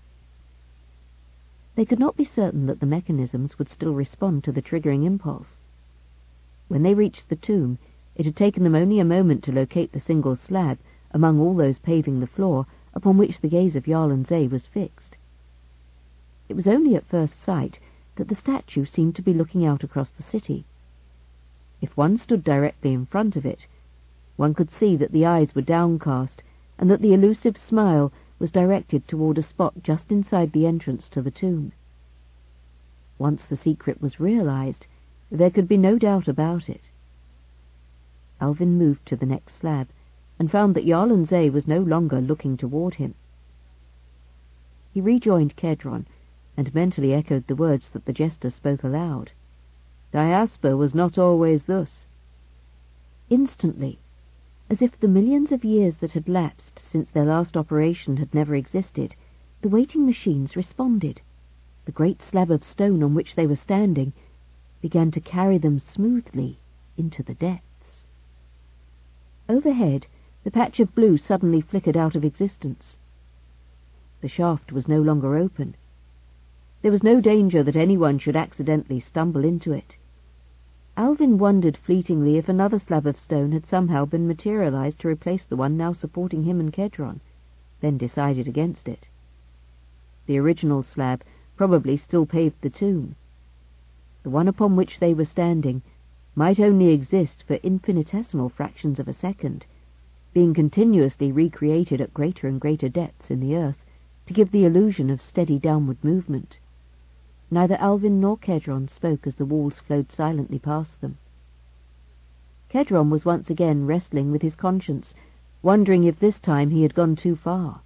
They could not be certain that the mechanisms would still respond to the triggering impulse. When they reached the tomb, it had taken them only a moment to locate the single slab, among all those paving the floor, upon which the gaze of Jarl and Zay was fixed. It was only at first sight that the statue seemed to be looking out across the city. If one stood directly in front of it, one could see that the eyes were downcast, and that the elusive smile was directed toward a spot just inside the entrance to the tomb. Once the secret was realized, there could be no doubt about it. Alvin moved to the next slab, and found that Jarl and Zay was no longer looking toward him. He rejoined Kedron, and mentally echoed the words that the jester spoke aloud. Diasper was not always thus. Instantly, as if the millions of years that had lapsed since their last operation had never existed, the waiting machines responded. The great slab of stone on which they were standing began to carry them smoothly into the depths. Overhead, the patch of blue suddenly flickered out of existence. The shaft was no longer open. There was no danger that anyone should accidentally stumble into it. Alvin wondered fleetingly if another slab of stone had somehow been materialized to replace the one now supporting him and Kedron, then decided against it. The original slab probably still paved the tomb. The one upon which they were standing might only exist for infinitesimal fractions of a second, being continuously recreated at greater and greater depths in the earth to give the illusion of steady downward movement. Neither Alvin nor Kedron spoke as the walls flowed silently past them. Kedron was once again wrestling with his conscience, wondering if this time he had gone too far.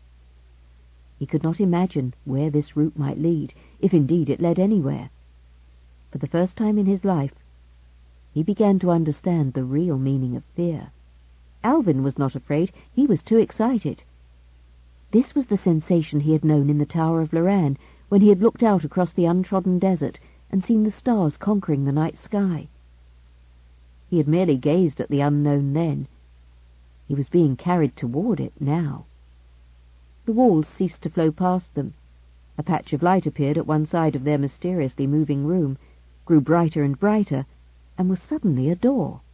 He could not imagine where this route might lead, if indeed it led anywhere. For the first time in his life, he began to understand the real meaning of fear. Alvin was not afraid, he was too excited. This was the sensation he had known in the Tower of Loran, when he had looked out across the untrodden desert and seen the stars conquering the night sky. He had merely gazed at the unknown then. He was being carried toward it now. The walls ceased to flow past them. A patch of light appeared at one side of their mysteriously moving room, grew brighter and brighter, and was suddenly a door.